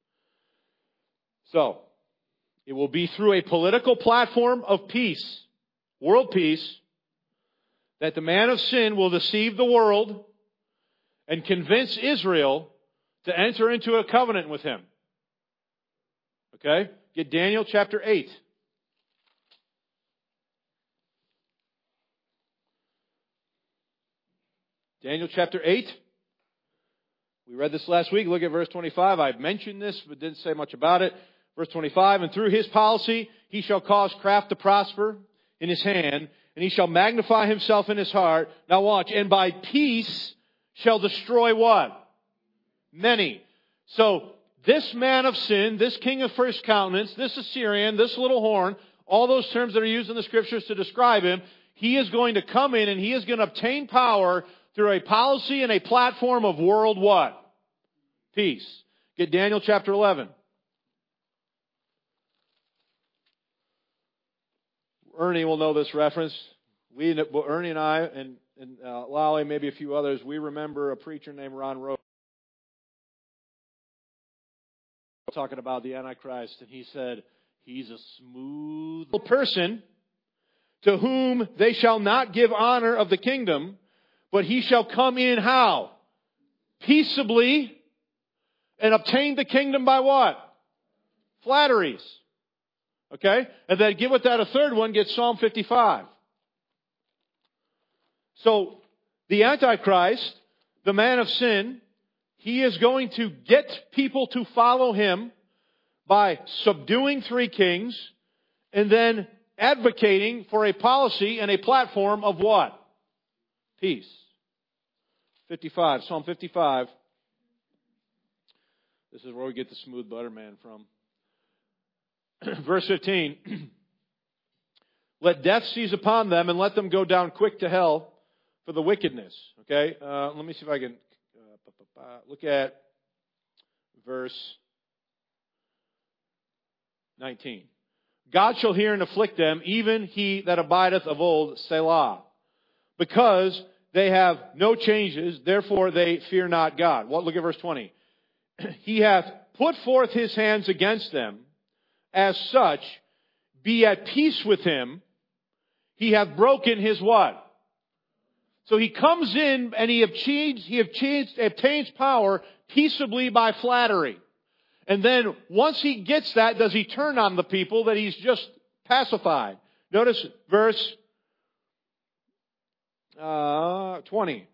So, it will be through a political platform of peace, world peace, that the man of sin will deceive the world and convince Israel to enter into a covenant with him. Okay? Get Daniel chapter 8. Daniel chapter 8. We read this last week. Look at verse 25. I've mentioned this, but didn't say much about it. Verse 25, and through his policy he shall cause craft to prosper in his hand, and he shall magnify himself in his heart. Now watch. And by peace shall destroy what? Many. So, this man of sin, this king of first countenance, this Assyrian, this little horn, all those terms that are used in the scriptures to describe him, he is going to come in and he is going to obtain power through a policy and a platform of world what? Peace. Get Daniel chapter 11. Ernie will know this reference. Ernie and I, and Lally, maybe a few others, we remember a preacher named Ron Rose talking about the Antichrist, and he said, he's a smooth person to whom they shall not give honor of the kingdom, but he shall come in how? Peaceably, and obtain the kingdom by what? Flatteries. Okay? And then give with that a third one, get Psalm 55. So, the Antichrist, the man of sin, he is going to get people to follow him by subduing 3 kings and then advocating for a policy and a platform of what? Peace. 55, Psalm 55. This is where we get the smooth butter man from. Verse 15. Let death seize upon them and let them go down quick to hell for the wickedness. Okay? Let me see if I can look at verse 19. God shall hear and afflict them, even he that abideth of old, Selah. Because they have no changes, therefore they fear not God. Well, look at verse 20. He hath put forth his hands against them. As such, be at peace with him. He hath broken his what? So he comes in and he obtains power peaceably by flattery. And then once he gets that, does he turn on the people that he's just pacified? Notice verse 20.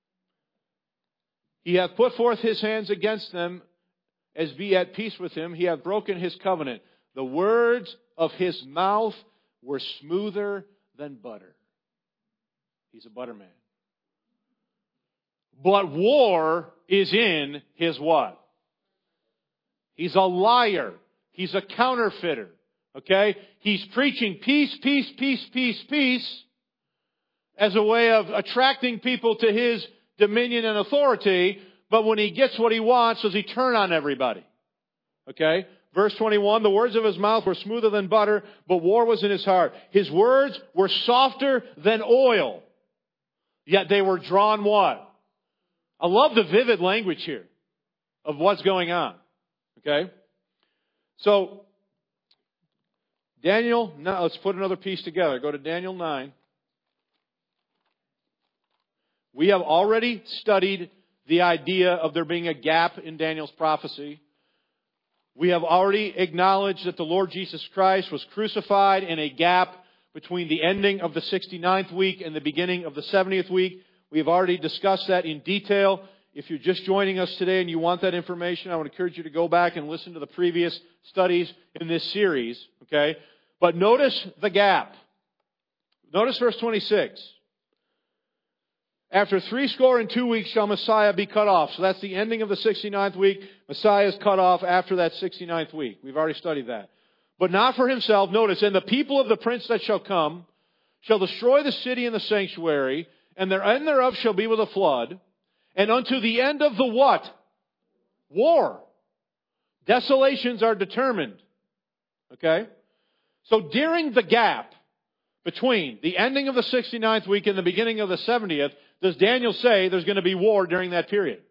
He hath put forth his hands against them, as be at peace with him. He hath broken his covenant. The words of his mouth were smoother than butter. He's a butter man. But war is in his what? He's a liar. He's a counterfeiter. Okay? He's preaching peace, peace, peace, peace, peace as a way of attracting people to his dominion and authority. But when he gets what he wants, does he turn on everybody? Okay? Verse 21, the words of his mouth were smoother than butter, but war was in his heart. His words were softer than oil, yet they were drawn what? I love the vivid language here of what's going on. Okay? So, Daniel, now let's put another piece together. Go to Daniel 9. We have already studied the idea of there being a gap in Daniel's prophecy. We have already acknowledged that the Lord Jesus Christ was crucified in a gap between the ending of the 69th week and the beginning of the 70th week. We have already discussed that in detail. If you're just joining us today and you want that information, I would encourage you to go back and listen to the previous studies in this series. Okay? But notice the gap. Notice verse 26. After 62 weeks shall Messiah be cut off. So that's the ending of the 69th week. Messiah is cut off after that 69th week. We've already studied that. But not for himself. Notice, and the people of the prince that shall come shall destroy the city and the sanctuary, and their end thereof shall be with a flood. And unto the end of the what? War. Desolations are determined. Okay? So during the gap between the ending of the 69th week and the beginning of the 70th, does Daniel say there's going to be war during that period?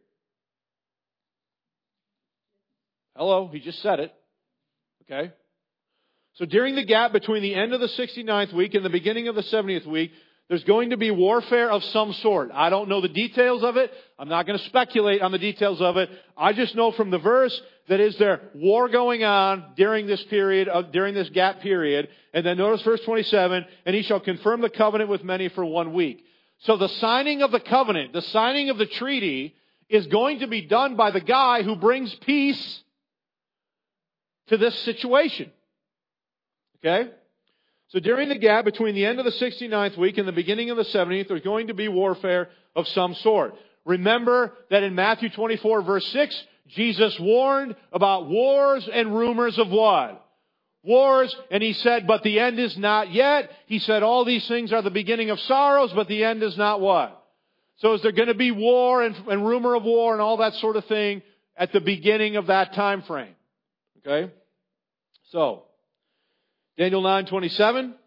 Hello, he just said it. Okay? So during the gap between the end of the 69th week and the beginning of the 70th week, there's going to be warfare of some sort. I don't know the details of it. I'm not going to speculate on the details of it. I just know from the verse that is there war going on during this period, during this gap period. And then notice verse 27, and he shall confirm the covenant with many for 1 week. So the signing of the covenant, the signing of the treaty, is going to be done by the guy who brings peace to this situation. Okay? So during the gap between the end of the 69th week and the beginning of the 70th, there's going to be warfare of some sort. Remember that in Matthew 24, verse 6, Jesus warned about wars and rumors of what? Wars, and he said, but the end is not yet. He said, all these things are the beginning of sorrows, but the end is not what? So is there going to be war and rumor of war and all that sort of thing at the beginning of that time frame? Okay? So, Daniel 9:27. And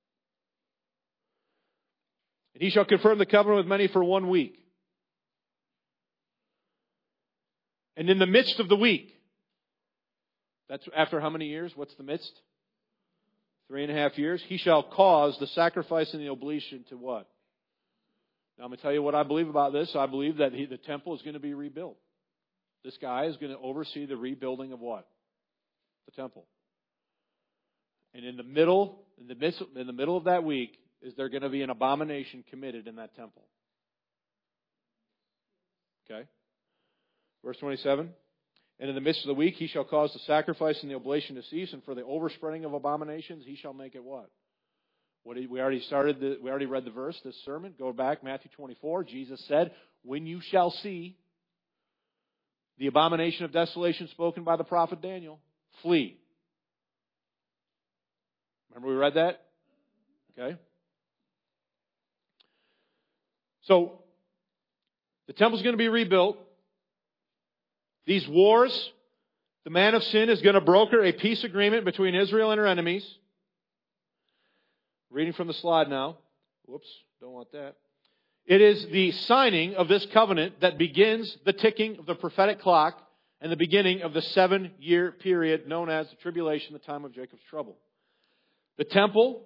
he shall confirm the covenant with many for 1 week. And in the midst of the week, that's after how many years? What's the midst? 3.5 years. He shall cause the sacrifice and the oblation to what? Now I'm going to tell you what I believe about this. I believe that the temple is going to be rebuilt. This guy is going to oversee the rebuilding of what? The temple. And in the middle of that week, is there going to be an abomination committed in that temple? Okay. Verse 27. And in the midst of the week, he shall cause the sacrifice and the oblation to cease, and for the overspreading of abominations, he shall make it what? We already read the verse, this sermon. Go back, Matthew 24. Jesus said, when you shall see the abomination of desolation spoken by the prophet Daniel, flee. Remember we read that? Okay. So, the temple's going to be rebuilt. These wars, the man of sin is going to broker a peace agreement between Israel and her enemies. Reading from the slide now. Whoops, don't want that. It is the signing of this covenant that begins the ticking of the prophetic clock and the beginning of the 7-year period known as the tribulation, the time of Jacob's trouble. The temple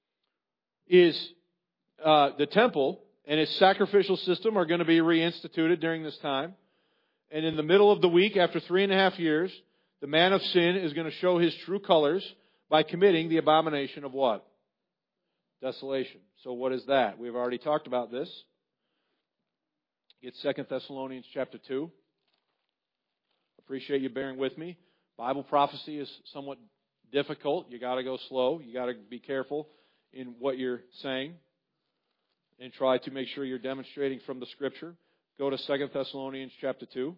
and its sacrificial system are going to be reinstituted during this time. And in the middle of the week, after 3.5 years, the man of sin is going to show his true colors by committing the abomination of what? Desolation. So what is that? We've already talked about this. Get 2 Thessalonians chapter 2. Appreciate you bearing with me. Bible prophecy is somewhat difficult. You got to go slow. You got to be careful in what you're saying and try to make sure you're demonstrating from the Scripture. Go to 2 Thessalonians chapter 2.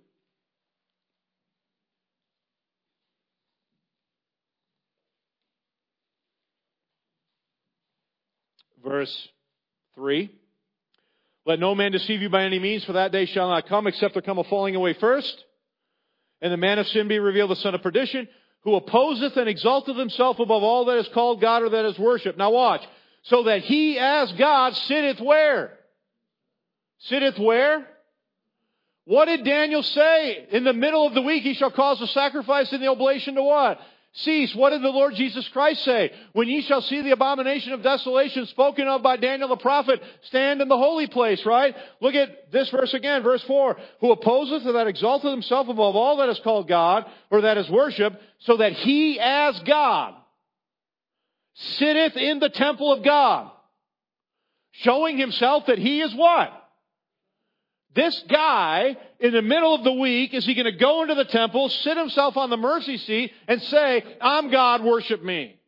Verse 3. Let no man deceive you by any means, for that day shall not come, except there come a falling away first, and the man of sin be revealed, the son of perdition, who opposeth and exalteth himself above all that is called God or that is worshipped. Now watch. So that he as God sitteth where? Sitteth where? What did Daniel say? In the middle of the week he shall cause the sacrifice and the oblation to what? Cease. What did the Lord Jesus Christ say? When ye shall see the abomination of desolation spoken of by Daniel the prophet, stand in the holy place, right? Look at this verse again, verse 4. Who opposeth and that exalteth himself above all that is called God, or that is worshipped, so that he as God sitteth in the temple of God, showing himself that he is what? This guy, in the middle of the week, is he going to go into the temple, sit himself on the mercy seat, and say, I'm God, worship me?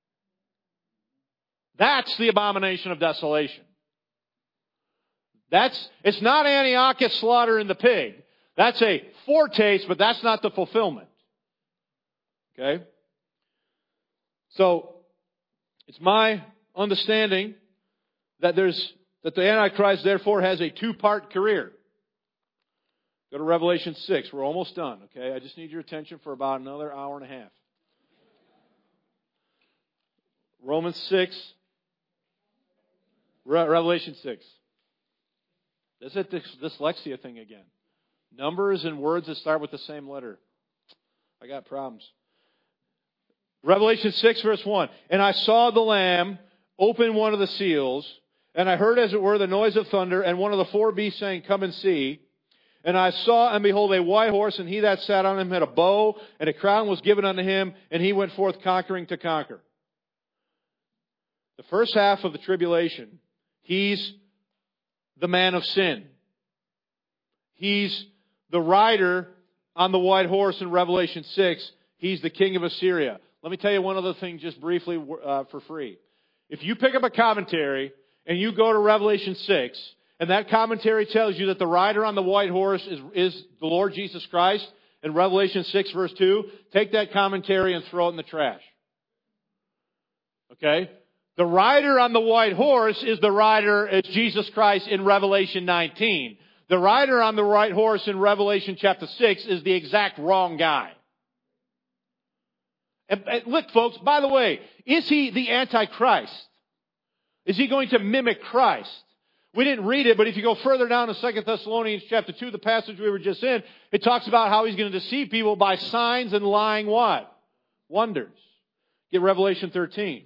That's the abomination of desolation. It's not Antiochus slaughtering the pig. That's a foretaste, but that's not the fulfillment. Okay? So, it's my understanding that the Antichrist, therefore, has a two-part career. Go to Revelation 6. We're almost done, okay? I just need your attention for about another hour and a half. Romans 6. Revelation 6. This is this dyslexia thing again. Numbers and words that start with the same letter. I got problems. Revelation 6, verse 1. And I saw the Lamb open one of the seals, and I heard, as it were, the noise of thunder, and one of the four beasts saying, Come and see. And I saw, and behold, a white horse, and he that sat on him had a bow, and a crown was given unto him, and he went forth conquering to conquer. The first half of the tribulation, he's the man of sin. He's the rider on the white horse in Revelation 6. He's the king of Assyria. Let me tell you one other thing just briefly for free. If you pick up a commentary and you go to Revelation 6, and that commentary tells you that the rider on the white horse is the Lord Jesus Christ, in Revelation 6 verse 2, take that commentary and throw it in the trash. Okay? The rider on the white horse is the rider, it's Jesus Christ in Revelation 19. The rider on the white horse in Revelation chapter 6 is the exact wrong guy. And look, folks, by the way, is he the Antichrist? Is he going to mimic Christ? We didn't read it, but if you go further down to 2 Thessalonians chapter 2, the passage we were just in, it talks about how he's going to deceive people by signs and lying what? Wonders. Get Revelation 13.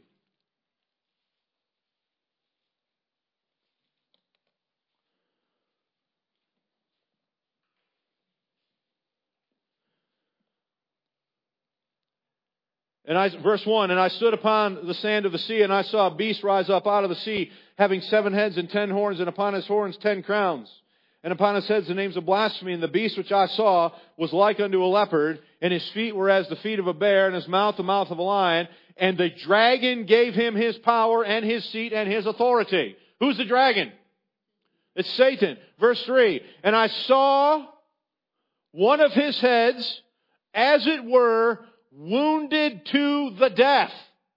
Verse 1, And I stood upon the sand of the sea, and I saw a beast rise up out of the sea, having 7 heads and 10 horns, and upon his horns 10 crowns. And upon his heads the names of blasphemy. And the beast which I saw was like unto a leopard, and his feet were as the feet of a bear, and his mouth the mouth of a lion. And the dragon gave him his power and his seat and his authority. Who's the dragon? It's Satan. Verse 3, And I saw one of his heads, as it were, wounded to the death.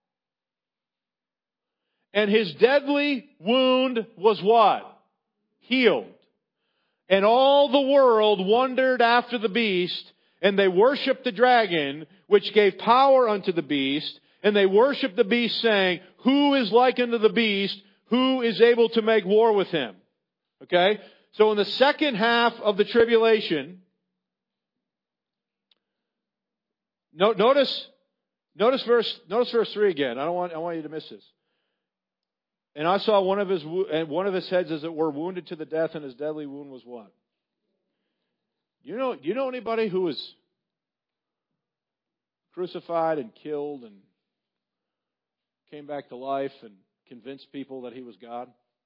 And his deadly wound was what? Healed. And all the world wondered after the beast, and they worshipped the dragon, which gave power unto the beast. And they worshipped the beast, saying, Who is like unto the beast? Who is able to make war with him? Okay? So in the second half of the tribulation, notice verse 3 again. I want you to miss this. And I saw one of his heads, as it were, wounded to the death, and his deadly wound was what? You know anybody who was crucified and killed and came back to life and convinced people that he was God?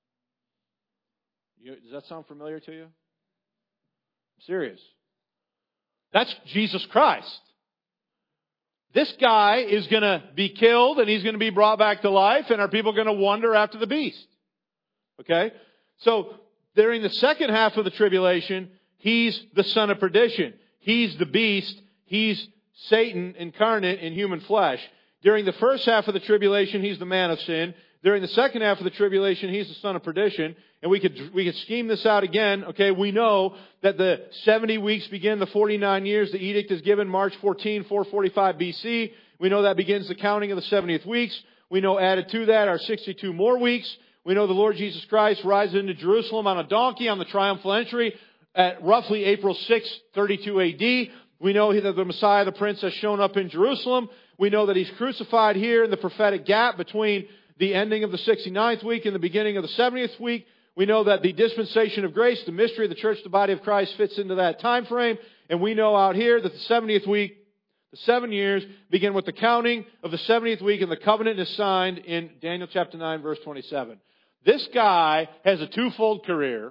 Does that sound familiar to you? I'm serious. That's Jesus Christ. This guy is going to be killed and he's going to be brought back to life, and are people going to wonder after the beast? Okay? So, during the second half of the tribulation, he's the son of perdition. He's the beast. He's Satan incarnate in human flesh. During the first half of the tribulation, he's the man of sin. During the second half of the tribulation, he's the son of perdition. And we could scheme this out again. Okay, we know that the 70 weeks begin the 49 years. The edict is given March 14, 445 BC. We know that begins the counting of the 70th weeks. We know added to that are 62 more weeks. We know the Lord Jesus Christ rises into Jerusalem on a donkey on the triumphal entry at roughly April 6, 32 AD. We know that the Messiah, the Prince, has shown up in Jerusalem. We know that He's crucified here in the prophetic gap between the ending of the 69th week and the beginning of the 70th week. We know that the dispensation of grace, the mystery of the church, the body of Christ, fits into that time frame. And we know out here that the 70th week, the 7 years, begin with the counting of the 70th week, and the covenant is signed in Daniel chapter 9, verse 27. This guy has a twofold career.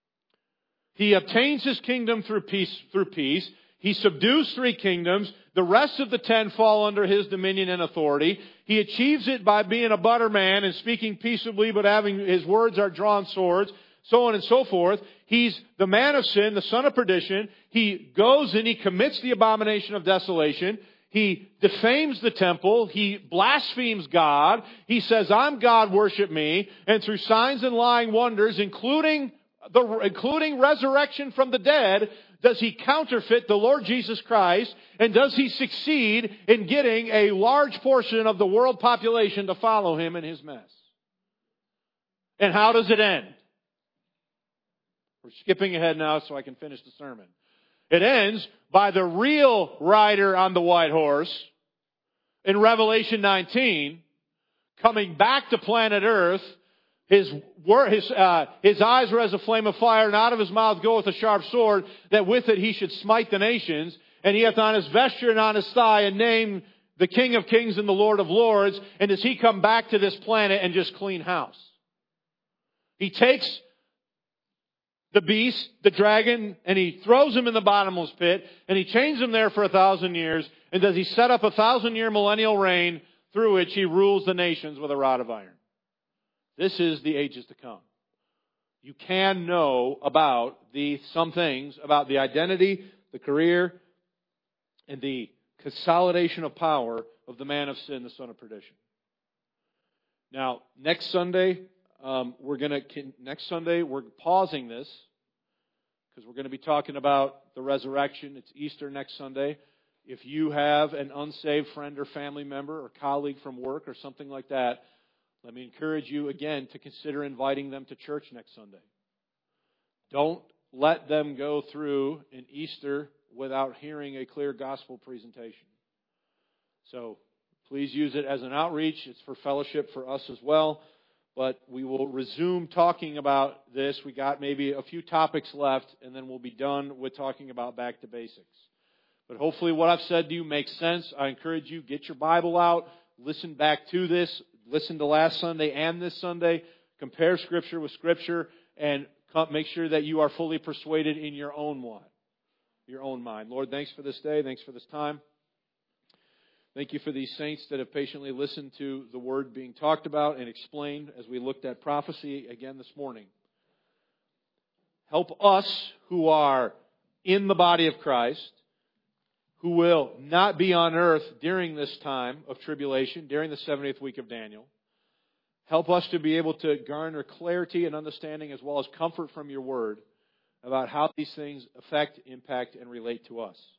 He obtains his kingdom through peace. He subdues 3 kingdoms. The rest of the 10 fall under his dominion and authority. He achieves it by being a butter man and speaking peaceably, but having his words are drawn swords, so on and so forth. He's the man of sin, the son of perdition. He goes and he commits the abomination of desolation. He defames the temple. He blasphemes God. He says, I'm God, worship me. And through signs and lying wonders, including resurrection from the dead, does he counterfeit the Lord Jesus Christ? And does he succeed in getting a large portion of the world population to follow him in his mess? And how does it end? We're skipping ahead now so I can finish the sermon. It ends by the real rider on the white horse in Revelation 19 coming back to planet Earth. His eyes were as a flame of fire, and out of his mouth goeth a sharp sword, that with it he should smite the nations. And he hath on his vesture and on his thigh a name, the King of Kings and the Lord of Lords. And does he come back to this planet and just clean house? He takes the beast, the dragon, and he throws him in the bottomless pit, and he chains him there for 1,000 years. And does he set up a 1,000-year millennial reign through which he rules the nations with a rod of iron? This is the ages to come. You can know about some things about the identity, the career, and the consolidation of power of the man of sin, the son of perdition. Now, next Sunday, we're pausing this because we're going to be talking about the resurrection. It's Easter next Sunday. If you have an unsaved friend or family member or colleague from work or something like that, let me encourage you again to consider inviting them to church next Sunday. Don't let them go through an Easter without hearing a clear gospel presentation. So please use it as an outreach. It's for fellowship for us as well. But we will resume talking about this. We got maybe a few topics left, and then we'll be done with talking about back to basics. But hopefully what I've said to you makes sense. I encourage you, get your Bible out, listen back to this. Listen to last Sunday and this Sunday. Compare Scripture with Scripture, and make sure that you are fully persuaded in your own mind. Lord, thanks for this day. Thanks for this time. Thank you for these saints that have patiently listened to the Word being talked about and explained as we looked at prophecy again this morning. Help us who are in the body of Christ, who will not be on earth during this time of tribulation, during the 70th week of Daniel. Help us to be able to garner clarity and understanding as well as comfort from your word about how these things affect, impact, and relate to us.